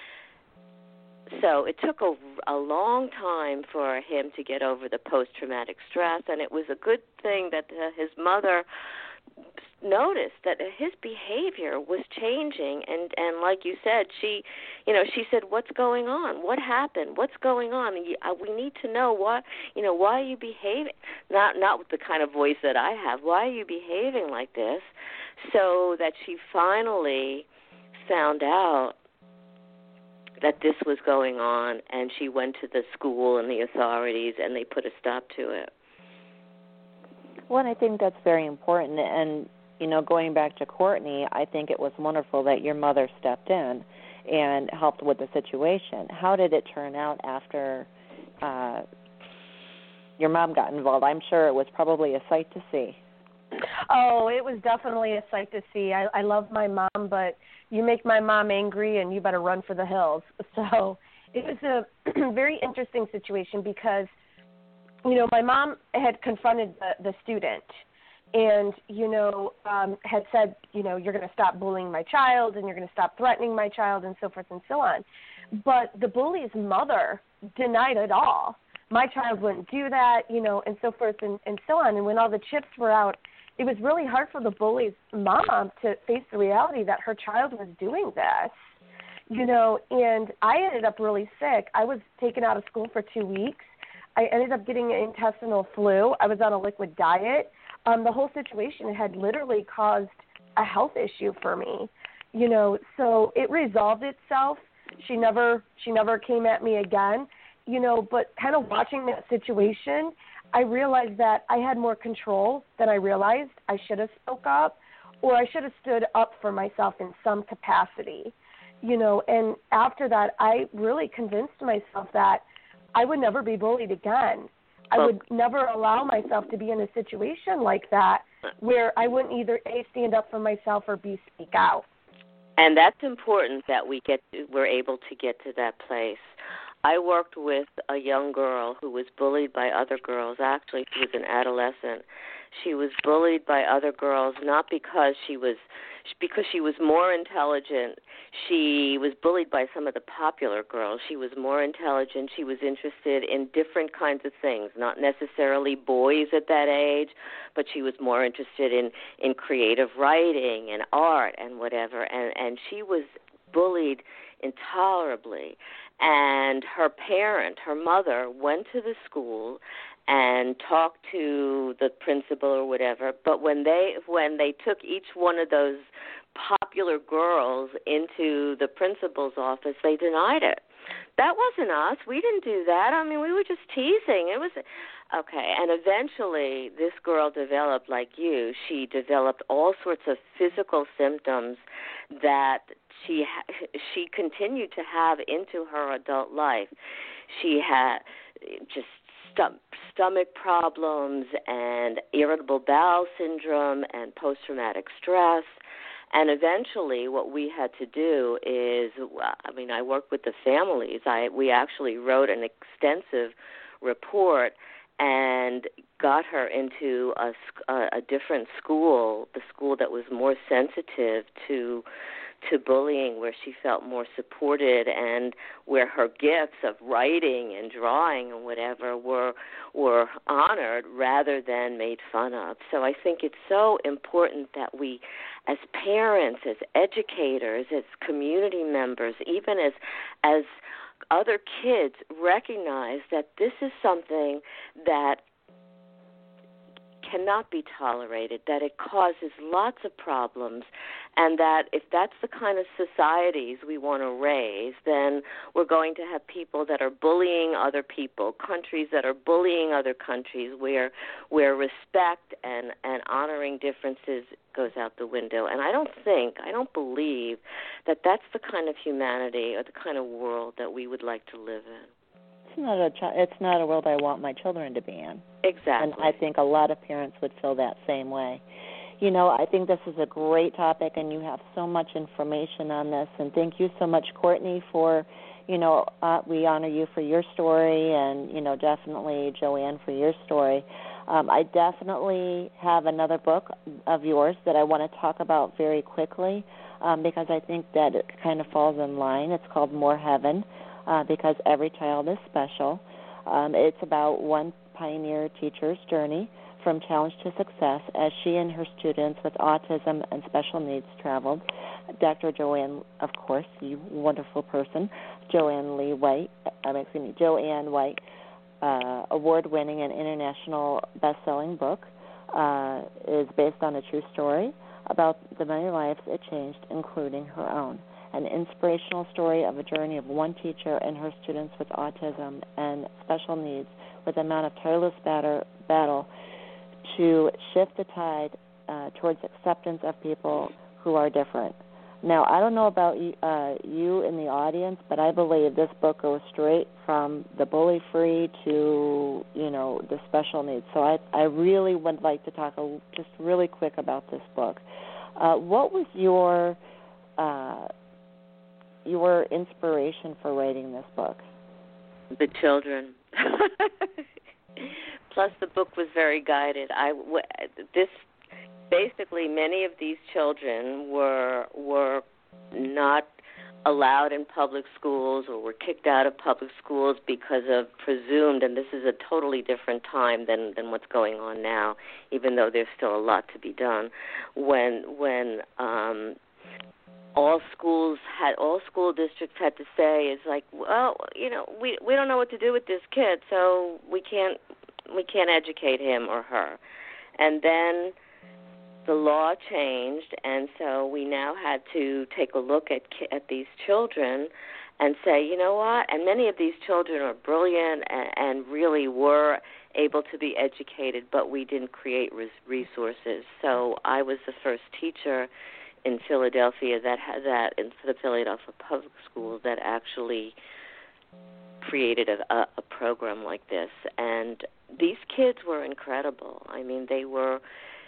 So it took a long time for him to get over the post-traumatic stress, and it was a good thing that his mother noticed that his behavior was changing, and like you said, she said, "What's going on? What happened? What's going on? We need to know why are you behaving? Not with the kind of voice that I have. Why are you behaving like this?" So that she finally found out that this was going on, and she went to the school and the authorities, and they put a stop to it. Well, and I think that's very important. And, going back to Courtney, I think it was wonderful that your mother stepped in and helped with the situation. How did it turn out after your mom got involved? I'm sure it was probably a sight to see. Oh, it was definitely a sight to see. I love my mom, but you make my mom angry and you better run for the hills. So it was a very interesting situation because, my mom had confronted the student and, had said, you're going to stop bullying my child and you're going to stop threatening my child and so forth and so on. But the bully's mother denied it all. My child wouldn't do that, and so forth and so on. And when all the chips were out, it was really hard for the bully's mom to face the reality that her child was doing this, And I ended up really sick. I was taken out of school for 2 weeks. I ended up getting an intestinal flu. I was on a liquid diet. The whole situation had literally caused a health issue for me, so it resolved itself. She never came at me again, but kind of watching that situation, I realized that I had more control than I realized. I should have spoke up, or I should have stood up for myself in some capacity, and after that, I really convinced myself that I would never be bullied again. I would never allow myself to be in a situation like that where I wouldn't either A, stand up for myself, or B, speak out. And that's important that we're able to get to that place. I worked with a young girl who was bullied by other girls. Actually, she was an adolescent. She was bullied by other girls not because she was more intelligent. She was bullied by some of the popular girls. She was more intelligent. She was interested in different kinds of things, not necessarily boys at that age, but she was more interested in creative writing and art and whatever. And she was bullied intolerably. And her parent, her mother, went to the school and talked to the principal or whatever. But when they took each one of those popular girls into the principal's office, they denied it. That wasn't us. We didn't do that. I mean, we were just teasing. It was okay. And eventually, this girl developed, like you, she developed all sorts of physical symptoms that she continued to have into her adult life. She had just stomach problems and irritable bowel syndrome and post-traumatic stress. And eventually what we had to do is, I worked with the families. We actually wrote an extensive report and got her into a different school, the school that was more sensitive to bullying, where she felt more supported and where her gifts of writing and drawing and whatever were honored rather than made fun of. So I think it's so important that we, as parents, as educators, as community members, even as other kids, recognize that this is something that cannot be tolerated, that it causes lots of problems, and that if that's the kind of societies we want to raise, then we're going to have people that are bullying other people, countries that are bullying other countries, where respect and honoring differences goes out the window. And I don't believe that that's the kind of humanity or the kind of world that we would like to live in. It's not a world I want my children to be in. Exactly. And I think a lot of parents would feel that same way. I think this is a great topic, and you have so much information on this. And thank you so much, Courtney, for, we honor you for your story, and, definitely Joanne for your story. I definitely have another book of yours that I want to talk about very quickly because I think that it kind of falls in line. It's called More Heaven. Because every child is special. It's about one pioneer teacher's journey from challenge to success as she and her students with autism and special needs traveled. Dr. Joanne, of course, you wonderful person, Joanne White, award-winning and international best-selling book, is based on a true story about the many lives it changed, including her own. An inspirational story of a journey of one teacher and her students with autism and special needs with the amount of tireless battle to shift the tide towards acceptance of people who are different. Now, I don't know about you in the audience, but I believe this book goes straight from the bully-free to, the special needs. So I really would like to talk just really quick about this book. What was your inspiration for writing this book? The children. Plus, the book was very guided. Basically, many of these children were not allowed in public schools or were kicked out of public schools because of presumed, and this is a totally different time than what's going on now, even though there's still a lot to be done. When all school districts had to say is like, well, we don't know what to do with this kid, so we can't educate him or her. And then the law changed, and so we now had to take a look at these children and say, you know what? And many of these children are brilliant and really were able to be educated, but we didn't create resources. So I was the first teacher in Philadelphia in the Philadelphia Public Schools that actually created a program like this. And these kids were incredible. I mean, they were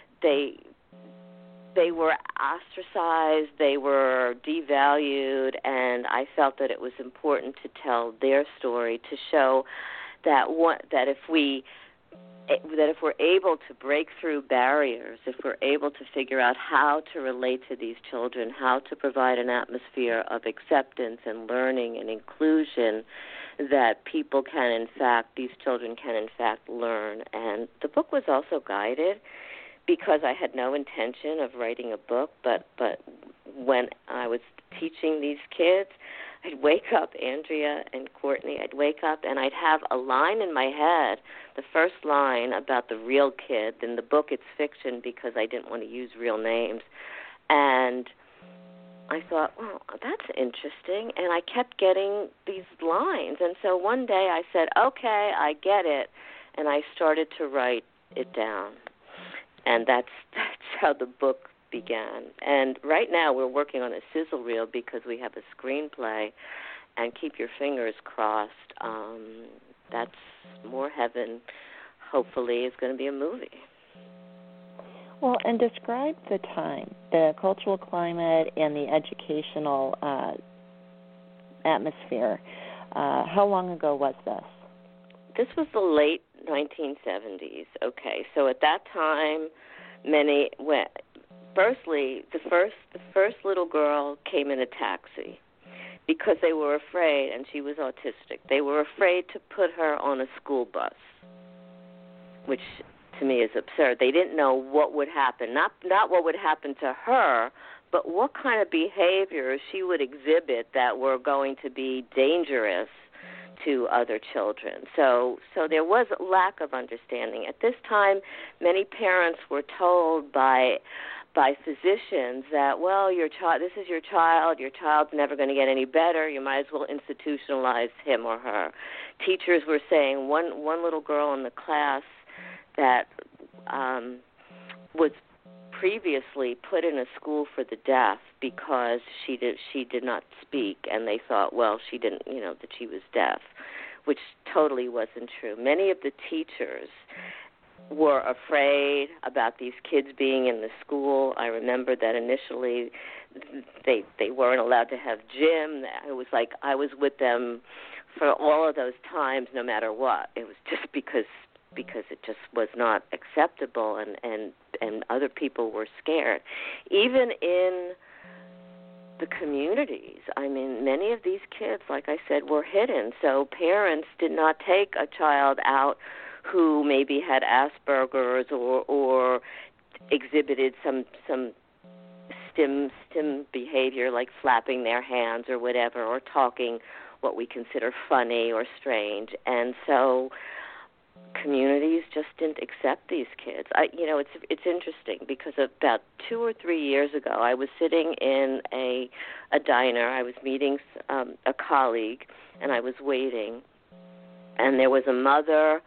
ostracized, they were devalued, and I felt that it was important to tell their story to show that if we're able to break through barriers, if we're able to figure out how to relate to these children, how to provide an atmosphere of acceptance and learning and inclusion, that these children can in fact learn. And the book was also guided because I had no intention of writing a book, but when I was teaching these kids, I'd wake up, Andrea and Courtney, I'd wake up and I'd have a line in my head, the first line about the real kid. In the book it's fiction because I didn't want to use real names. And I thought, well, that's interesting, and I kept getting these lines. And so one day I said, okay, I get it, and I started to write it down. And that's how the book began. And right now we're working on a sizzle reel because we have a screenplay, and keep your fingers crossed. That's More Heaven, hopefully, is going to be a movie. Well, and describe the time, the cultural climate, and the educational atmosphere. How long ago was this? This was the late 1970s. Okay, so at that time, firstly, the first little girl came in a taxi because they were afraid, and she was autistic. They were afraid to put her on a school bus, which to me is absurd. They didn't know what would happen, not what would happen to her, but what kind of behaviors she would exhibit that were going to be dangerous to other children. So there was a lack of understanding. At this time, many parents were told by physicians that, well, this is your child's never going to get any better, you might as well institutionalize him or her. Teachers were saying, one little girl in the class that was previously put in a school for the deaf because she did not speak, and they thought, well, she didn't, that she was deaf, which totally wasn't true. Many of the teachers were afraid about these kids being in the school. I remember that initially they weren't allowed to have gym. It was like I was with them for all of those times, no matter what. It was just because it just was not acceptable, and other people were scared. Even in the communities, I mean, many of these kids, like I said, were hidden. So parents did not take a child out who maybe had Asperger's or exhibited some STEM behavior, like flapping their hands or whatever, or talking what we consider funny or strange. And so communities just didn't accept these kids. It's interesting because about 2 or 3 years ago, I was sitting in a diner. I was meeting a colleague, and I was waiting, and there was a mother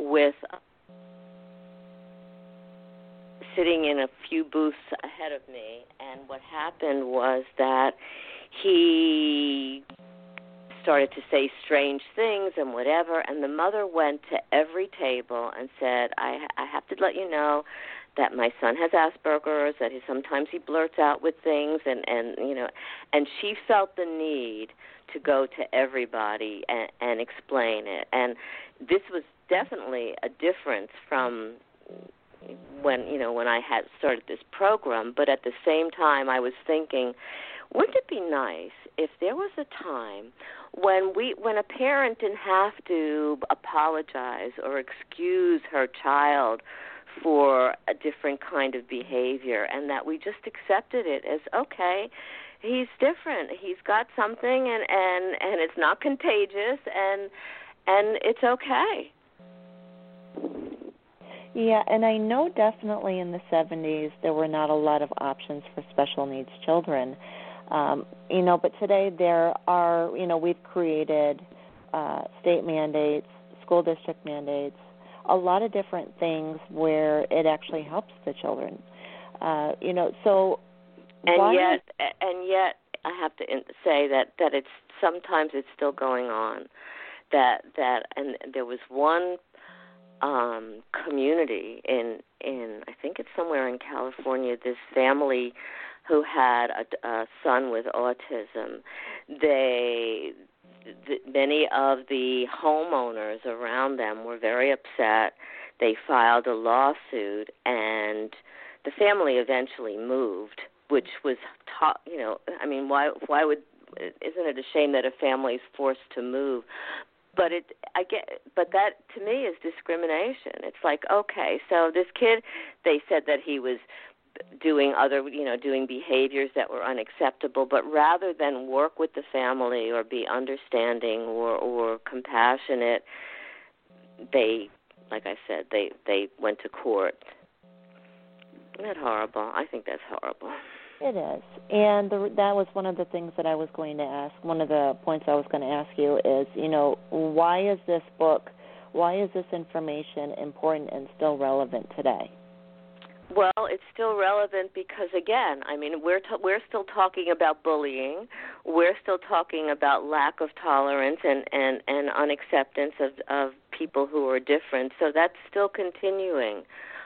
sitting in a few booths ahead of me, and what happened was that he started to say strange things and whatever, and the mother went to every table and said, I have to let you know that my son has Asperger's, that sometimes he blurts out with things, and she felt the need to go to everybody and explain it. And this was definitely a difference from when I had started this program, but at the same time I was thinking, wouldn't it be nice if there was a time when a parent didn't have to apologize or excuse her child for a different kind of behavior, and that we just accepted it as, okay, he's different. He's got something, and it's not contagious, and it's okay. Yeah, and I know definitely in the 70s there were not a lot of options for special needs children. But today there are, we've created state mandates, school district mandates, a lot of different things where it actually helps the children. So and yet I have to say that it's sometimes it's still going on. That and there was one community in I think it's somewhere in California, this family who had a son with autism. Many of the homeowners around them were very upset. They filed a lawsuit, and the family eventually moved, which was why would, isn't it a shame that a family is forced to move? But that to me is discrimination. It's like, okay, so this kid, they said that he was doing doing behaviors that were unacceptable, but rather than work with the family or be understanding or compassionate, they, like I said, they went to court. Isn't that horrible? I think that's horrible. It is. And that was one of the things that I was going to ask. One of the points I was going to ask you is, why is this book, why is this information important and still relevant today? Well, it's still relevant because, again, we're still talking about bullying. We're still talking about lack of tolerance and unacceptance of people who are different. So that's still continuing.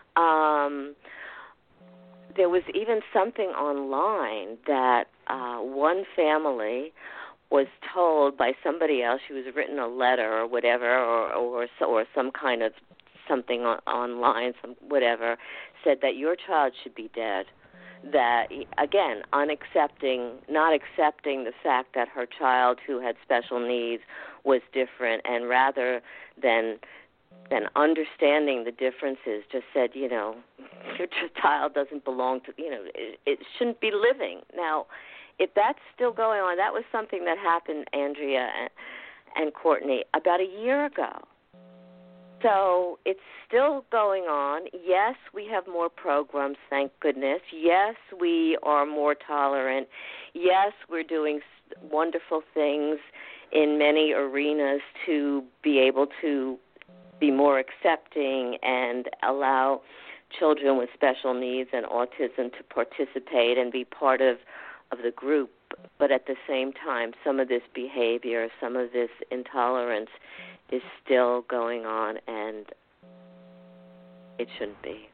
There was even something online that one family was told by somebody else. She was written a letter or whatever, or some kind of something online, some whatever, said that your child should be dead. That, again, not accepting the fact that her child who had special needs was different, and rather than understanding the differences, just said, your child doesn't belong to, it shouldn't be living. Now, if that's still going on, that was something that happened, Andrea and Courtney, about a year ago. So it's still going on. Yes, we have more programs, thank goodness. Yes, we are more tolerant. Yes, we're doing wonderful things in many arenas to be able to be more accepting and allow children with special needs and autism to participate and be part of the group. But at the same time, some of this behavior, some of this intolerance is still going on, and it shouldn't be.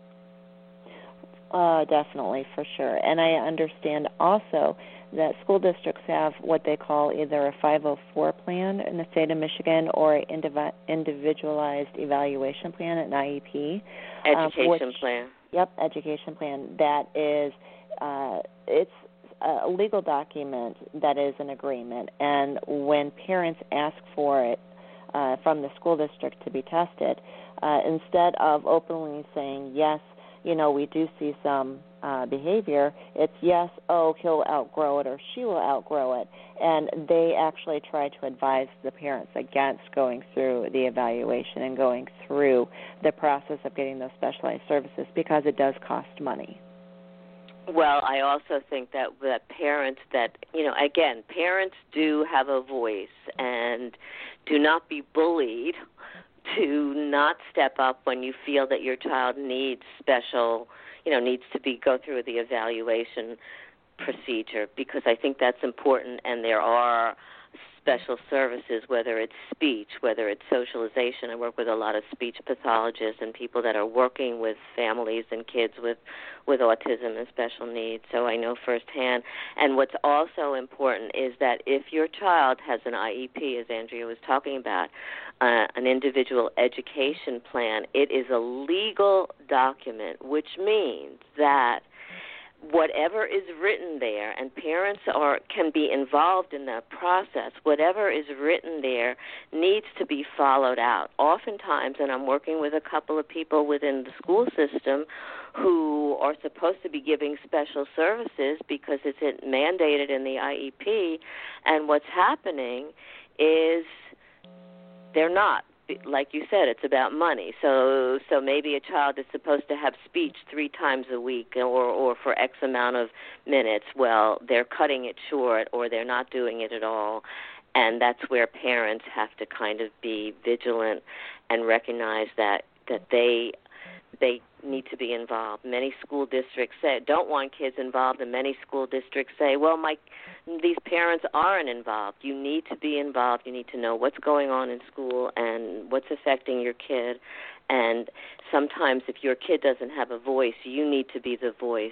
Definitely, for sure. And I understand also that school districts have what they call either a 504 plan in the state of Michigan or an individualized evaluation plan, an IEP. Education plan. Yep, education plan. That is, it's a legal document that is an agreement. And when parents ask for it from the school district to be tested, instead of openly saying, yes, we do see some behavior, it's yes, he'll outgrow it or she will outgrow it. And they actually try to advise the parents against going through the evaluation and going through the process of getting those specialized services because it does cost money. Well, I also think that parents parents do have a voice, and do not be bullied to not step up when you feel that your child needs needs to go through the evaluation procedure, because I think that's important, and there are special services, whether it's speech, whether it's socialization. I work with a lot of speech pathologists and people that are working with families and kids with autism and special needs, so I know firsthand. And what's also important is that if your child has an IEP, as Andrea was talking about, an individual education plan, it is a legal document, which means that whatever is written there, and parents can be involved in that process, whatever is written there needs to be followed out. Oftentimes, and I'm working with a couple of people within the school system who are supposed to be giving special services because it's mandated in the IEP, and what's happening is they're not. Like you said, it's about money. So maybe a child is supposed to have speech 3 times a week or for X amount of minutes. Well, they're cutting it short or they're not doing it at all. And that's where parents have to kind of be vigilant and recognize that they need to be involved. Many school districts don't want kids involved, and many school districts say, well, these parents aren't involved. You need to be involved. You need to know what's going on in school and what's affecting your kid. And sometimes if your kid doesn't have a voice, you need to be the voice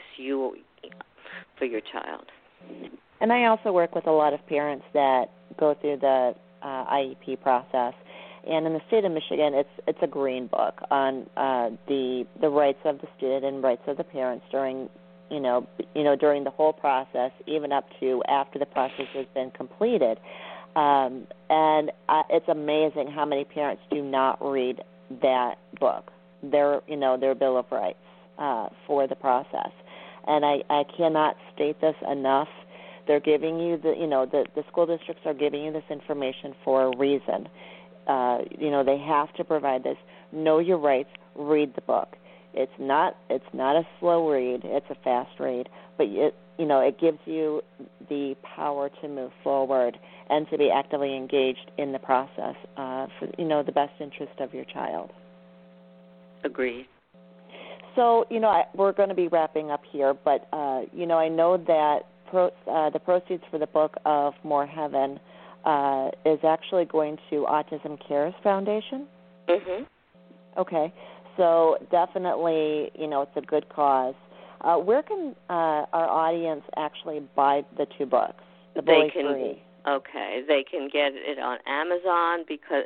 for your child. And I also work with a lot of parents that go through the IEP process. And in the state of Michigan, it's a green book on the rights of the student and rights of the parents during during the whole process, even up to after the process has been completed. And it's amazing how many parents do not read that book, their Bill of Rights for the process. And I cannot state this enough. They're giving you the school districts are giving you this information for a reason. They have to provide this. Know your rights. Read the book. It's not a slow read. It's a fast read, but it gives you the power to move forward and to be actively engaged in the process for the best interest of your child. Agreed. So we're going to be wrapping up here, but I know that the proceeds for the book of More Heaven is actually going to Autism Cares Foundation. Mhm. Okay, so definitely, it's a good cause. Where can our audience actually buy the 2 books? The Bully Free. Okay, they can get it on Amazon because,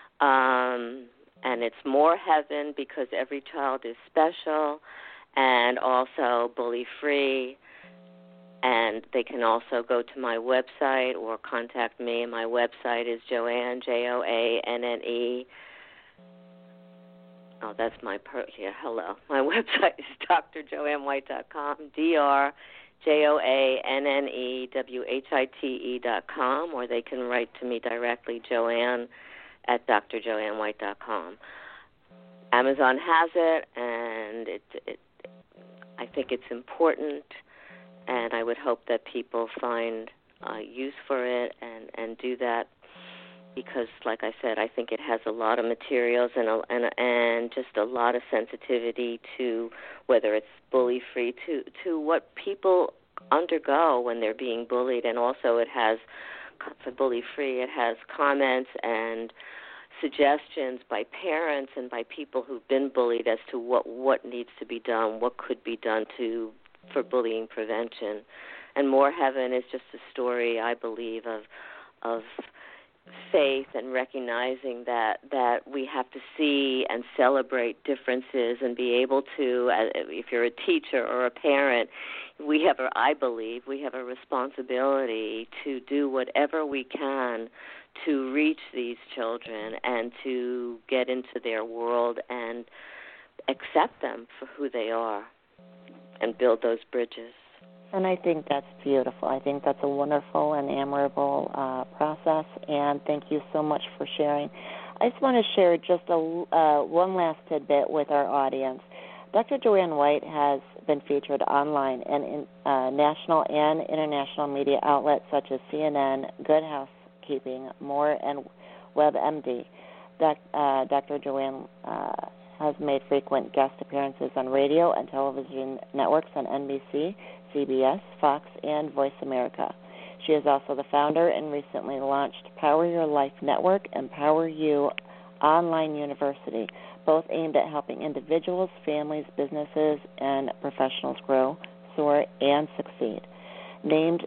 and it's More Heaven because every child is special, and also Bully Free. And they can also go to my website or contact me. My website is Joanne, Joanne. Oh, that's my hello. My website is drjoannewhite.com, drjoannewhite.com, or they can write to me directly, Joanne at drjoannewhite.com. Amazon has it, and I think it's important. And I would hope that people find use for it and do that because, like I said, I think it has a lot of materials and just a lot of sensitivity to whether it's bully-free, to what people undergo when they're being bullied. And also it has, for bully-free, it has comments and suggestions by parents and by people who've been bullied as to what needs to be done, what could be done for bullying prevention. And More Heaven is just a story, I believe, of faith and recognizing that we have to see and celebrate differences and be able to, if you're a teacher or a parent, I believe we have a responsibility to do whatever we can to reach these children and to get into their world and accept them for who they are and build those bridges. And I think that's beautiful. I think that's a wonderful and admirable process, and thank you so much for sharing. I just want to share just one last tidbit with our audience. Dr. Joanne White has been featured online and in national and international media outlets such as CNN, Good Housekeeping, More, and WebMD. Dr. Joanne has made frequent guest appearances on radio and television networks on NBC, CBS, Fox, and Voice America. She is also the founder and recently launched Power Your Life Network and Power You Online University, both aimed at helping individuals, families, businesses, and professionals grow, soar, and succeed. Named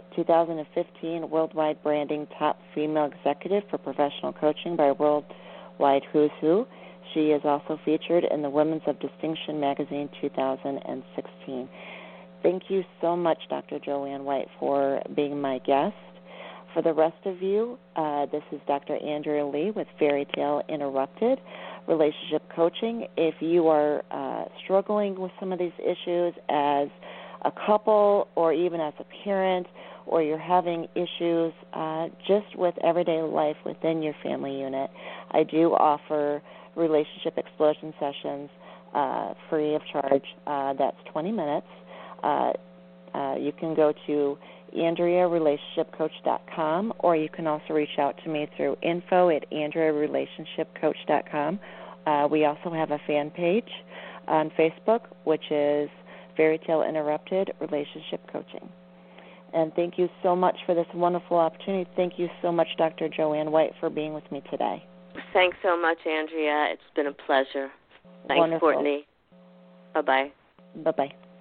2015 Worldwide Branding Top Female Executive for Professional Coaching by Worldwide Who's Who, she is also featured in the Women's of Distinction magazine 2016. Thank you so much, Dr. Joanne White, for being my guest. For the rest of you, this is Dr. Andrea Lee with Fairy Tale Interrupted, Relationship Coaching. If you are struggling with some of these issues as a couple or even as a parent, or you're having issues just with everyday life within your family unit, I do offer relationship explosion sessions free of charge. That's 20 minutes. You can go to AndreaRelationshipCoach.com, or you can also reach out to me through info@AndreaRelationshipCoach.com. We also have a fan page on Facebook, which is Fairy Tale Interrupted Relationship Coaching. And thank you so much for this wonderful opportunity. Thank you so much, Dr. Joanne White, for being with me today. Thanks so much, Andrea. It's been a pleasure. Thanks, Wonderful. Courtney. Bye-bye. Bye-bye.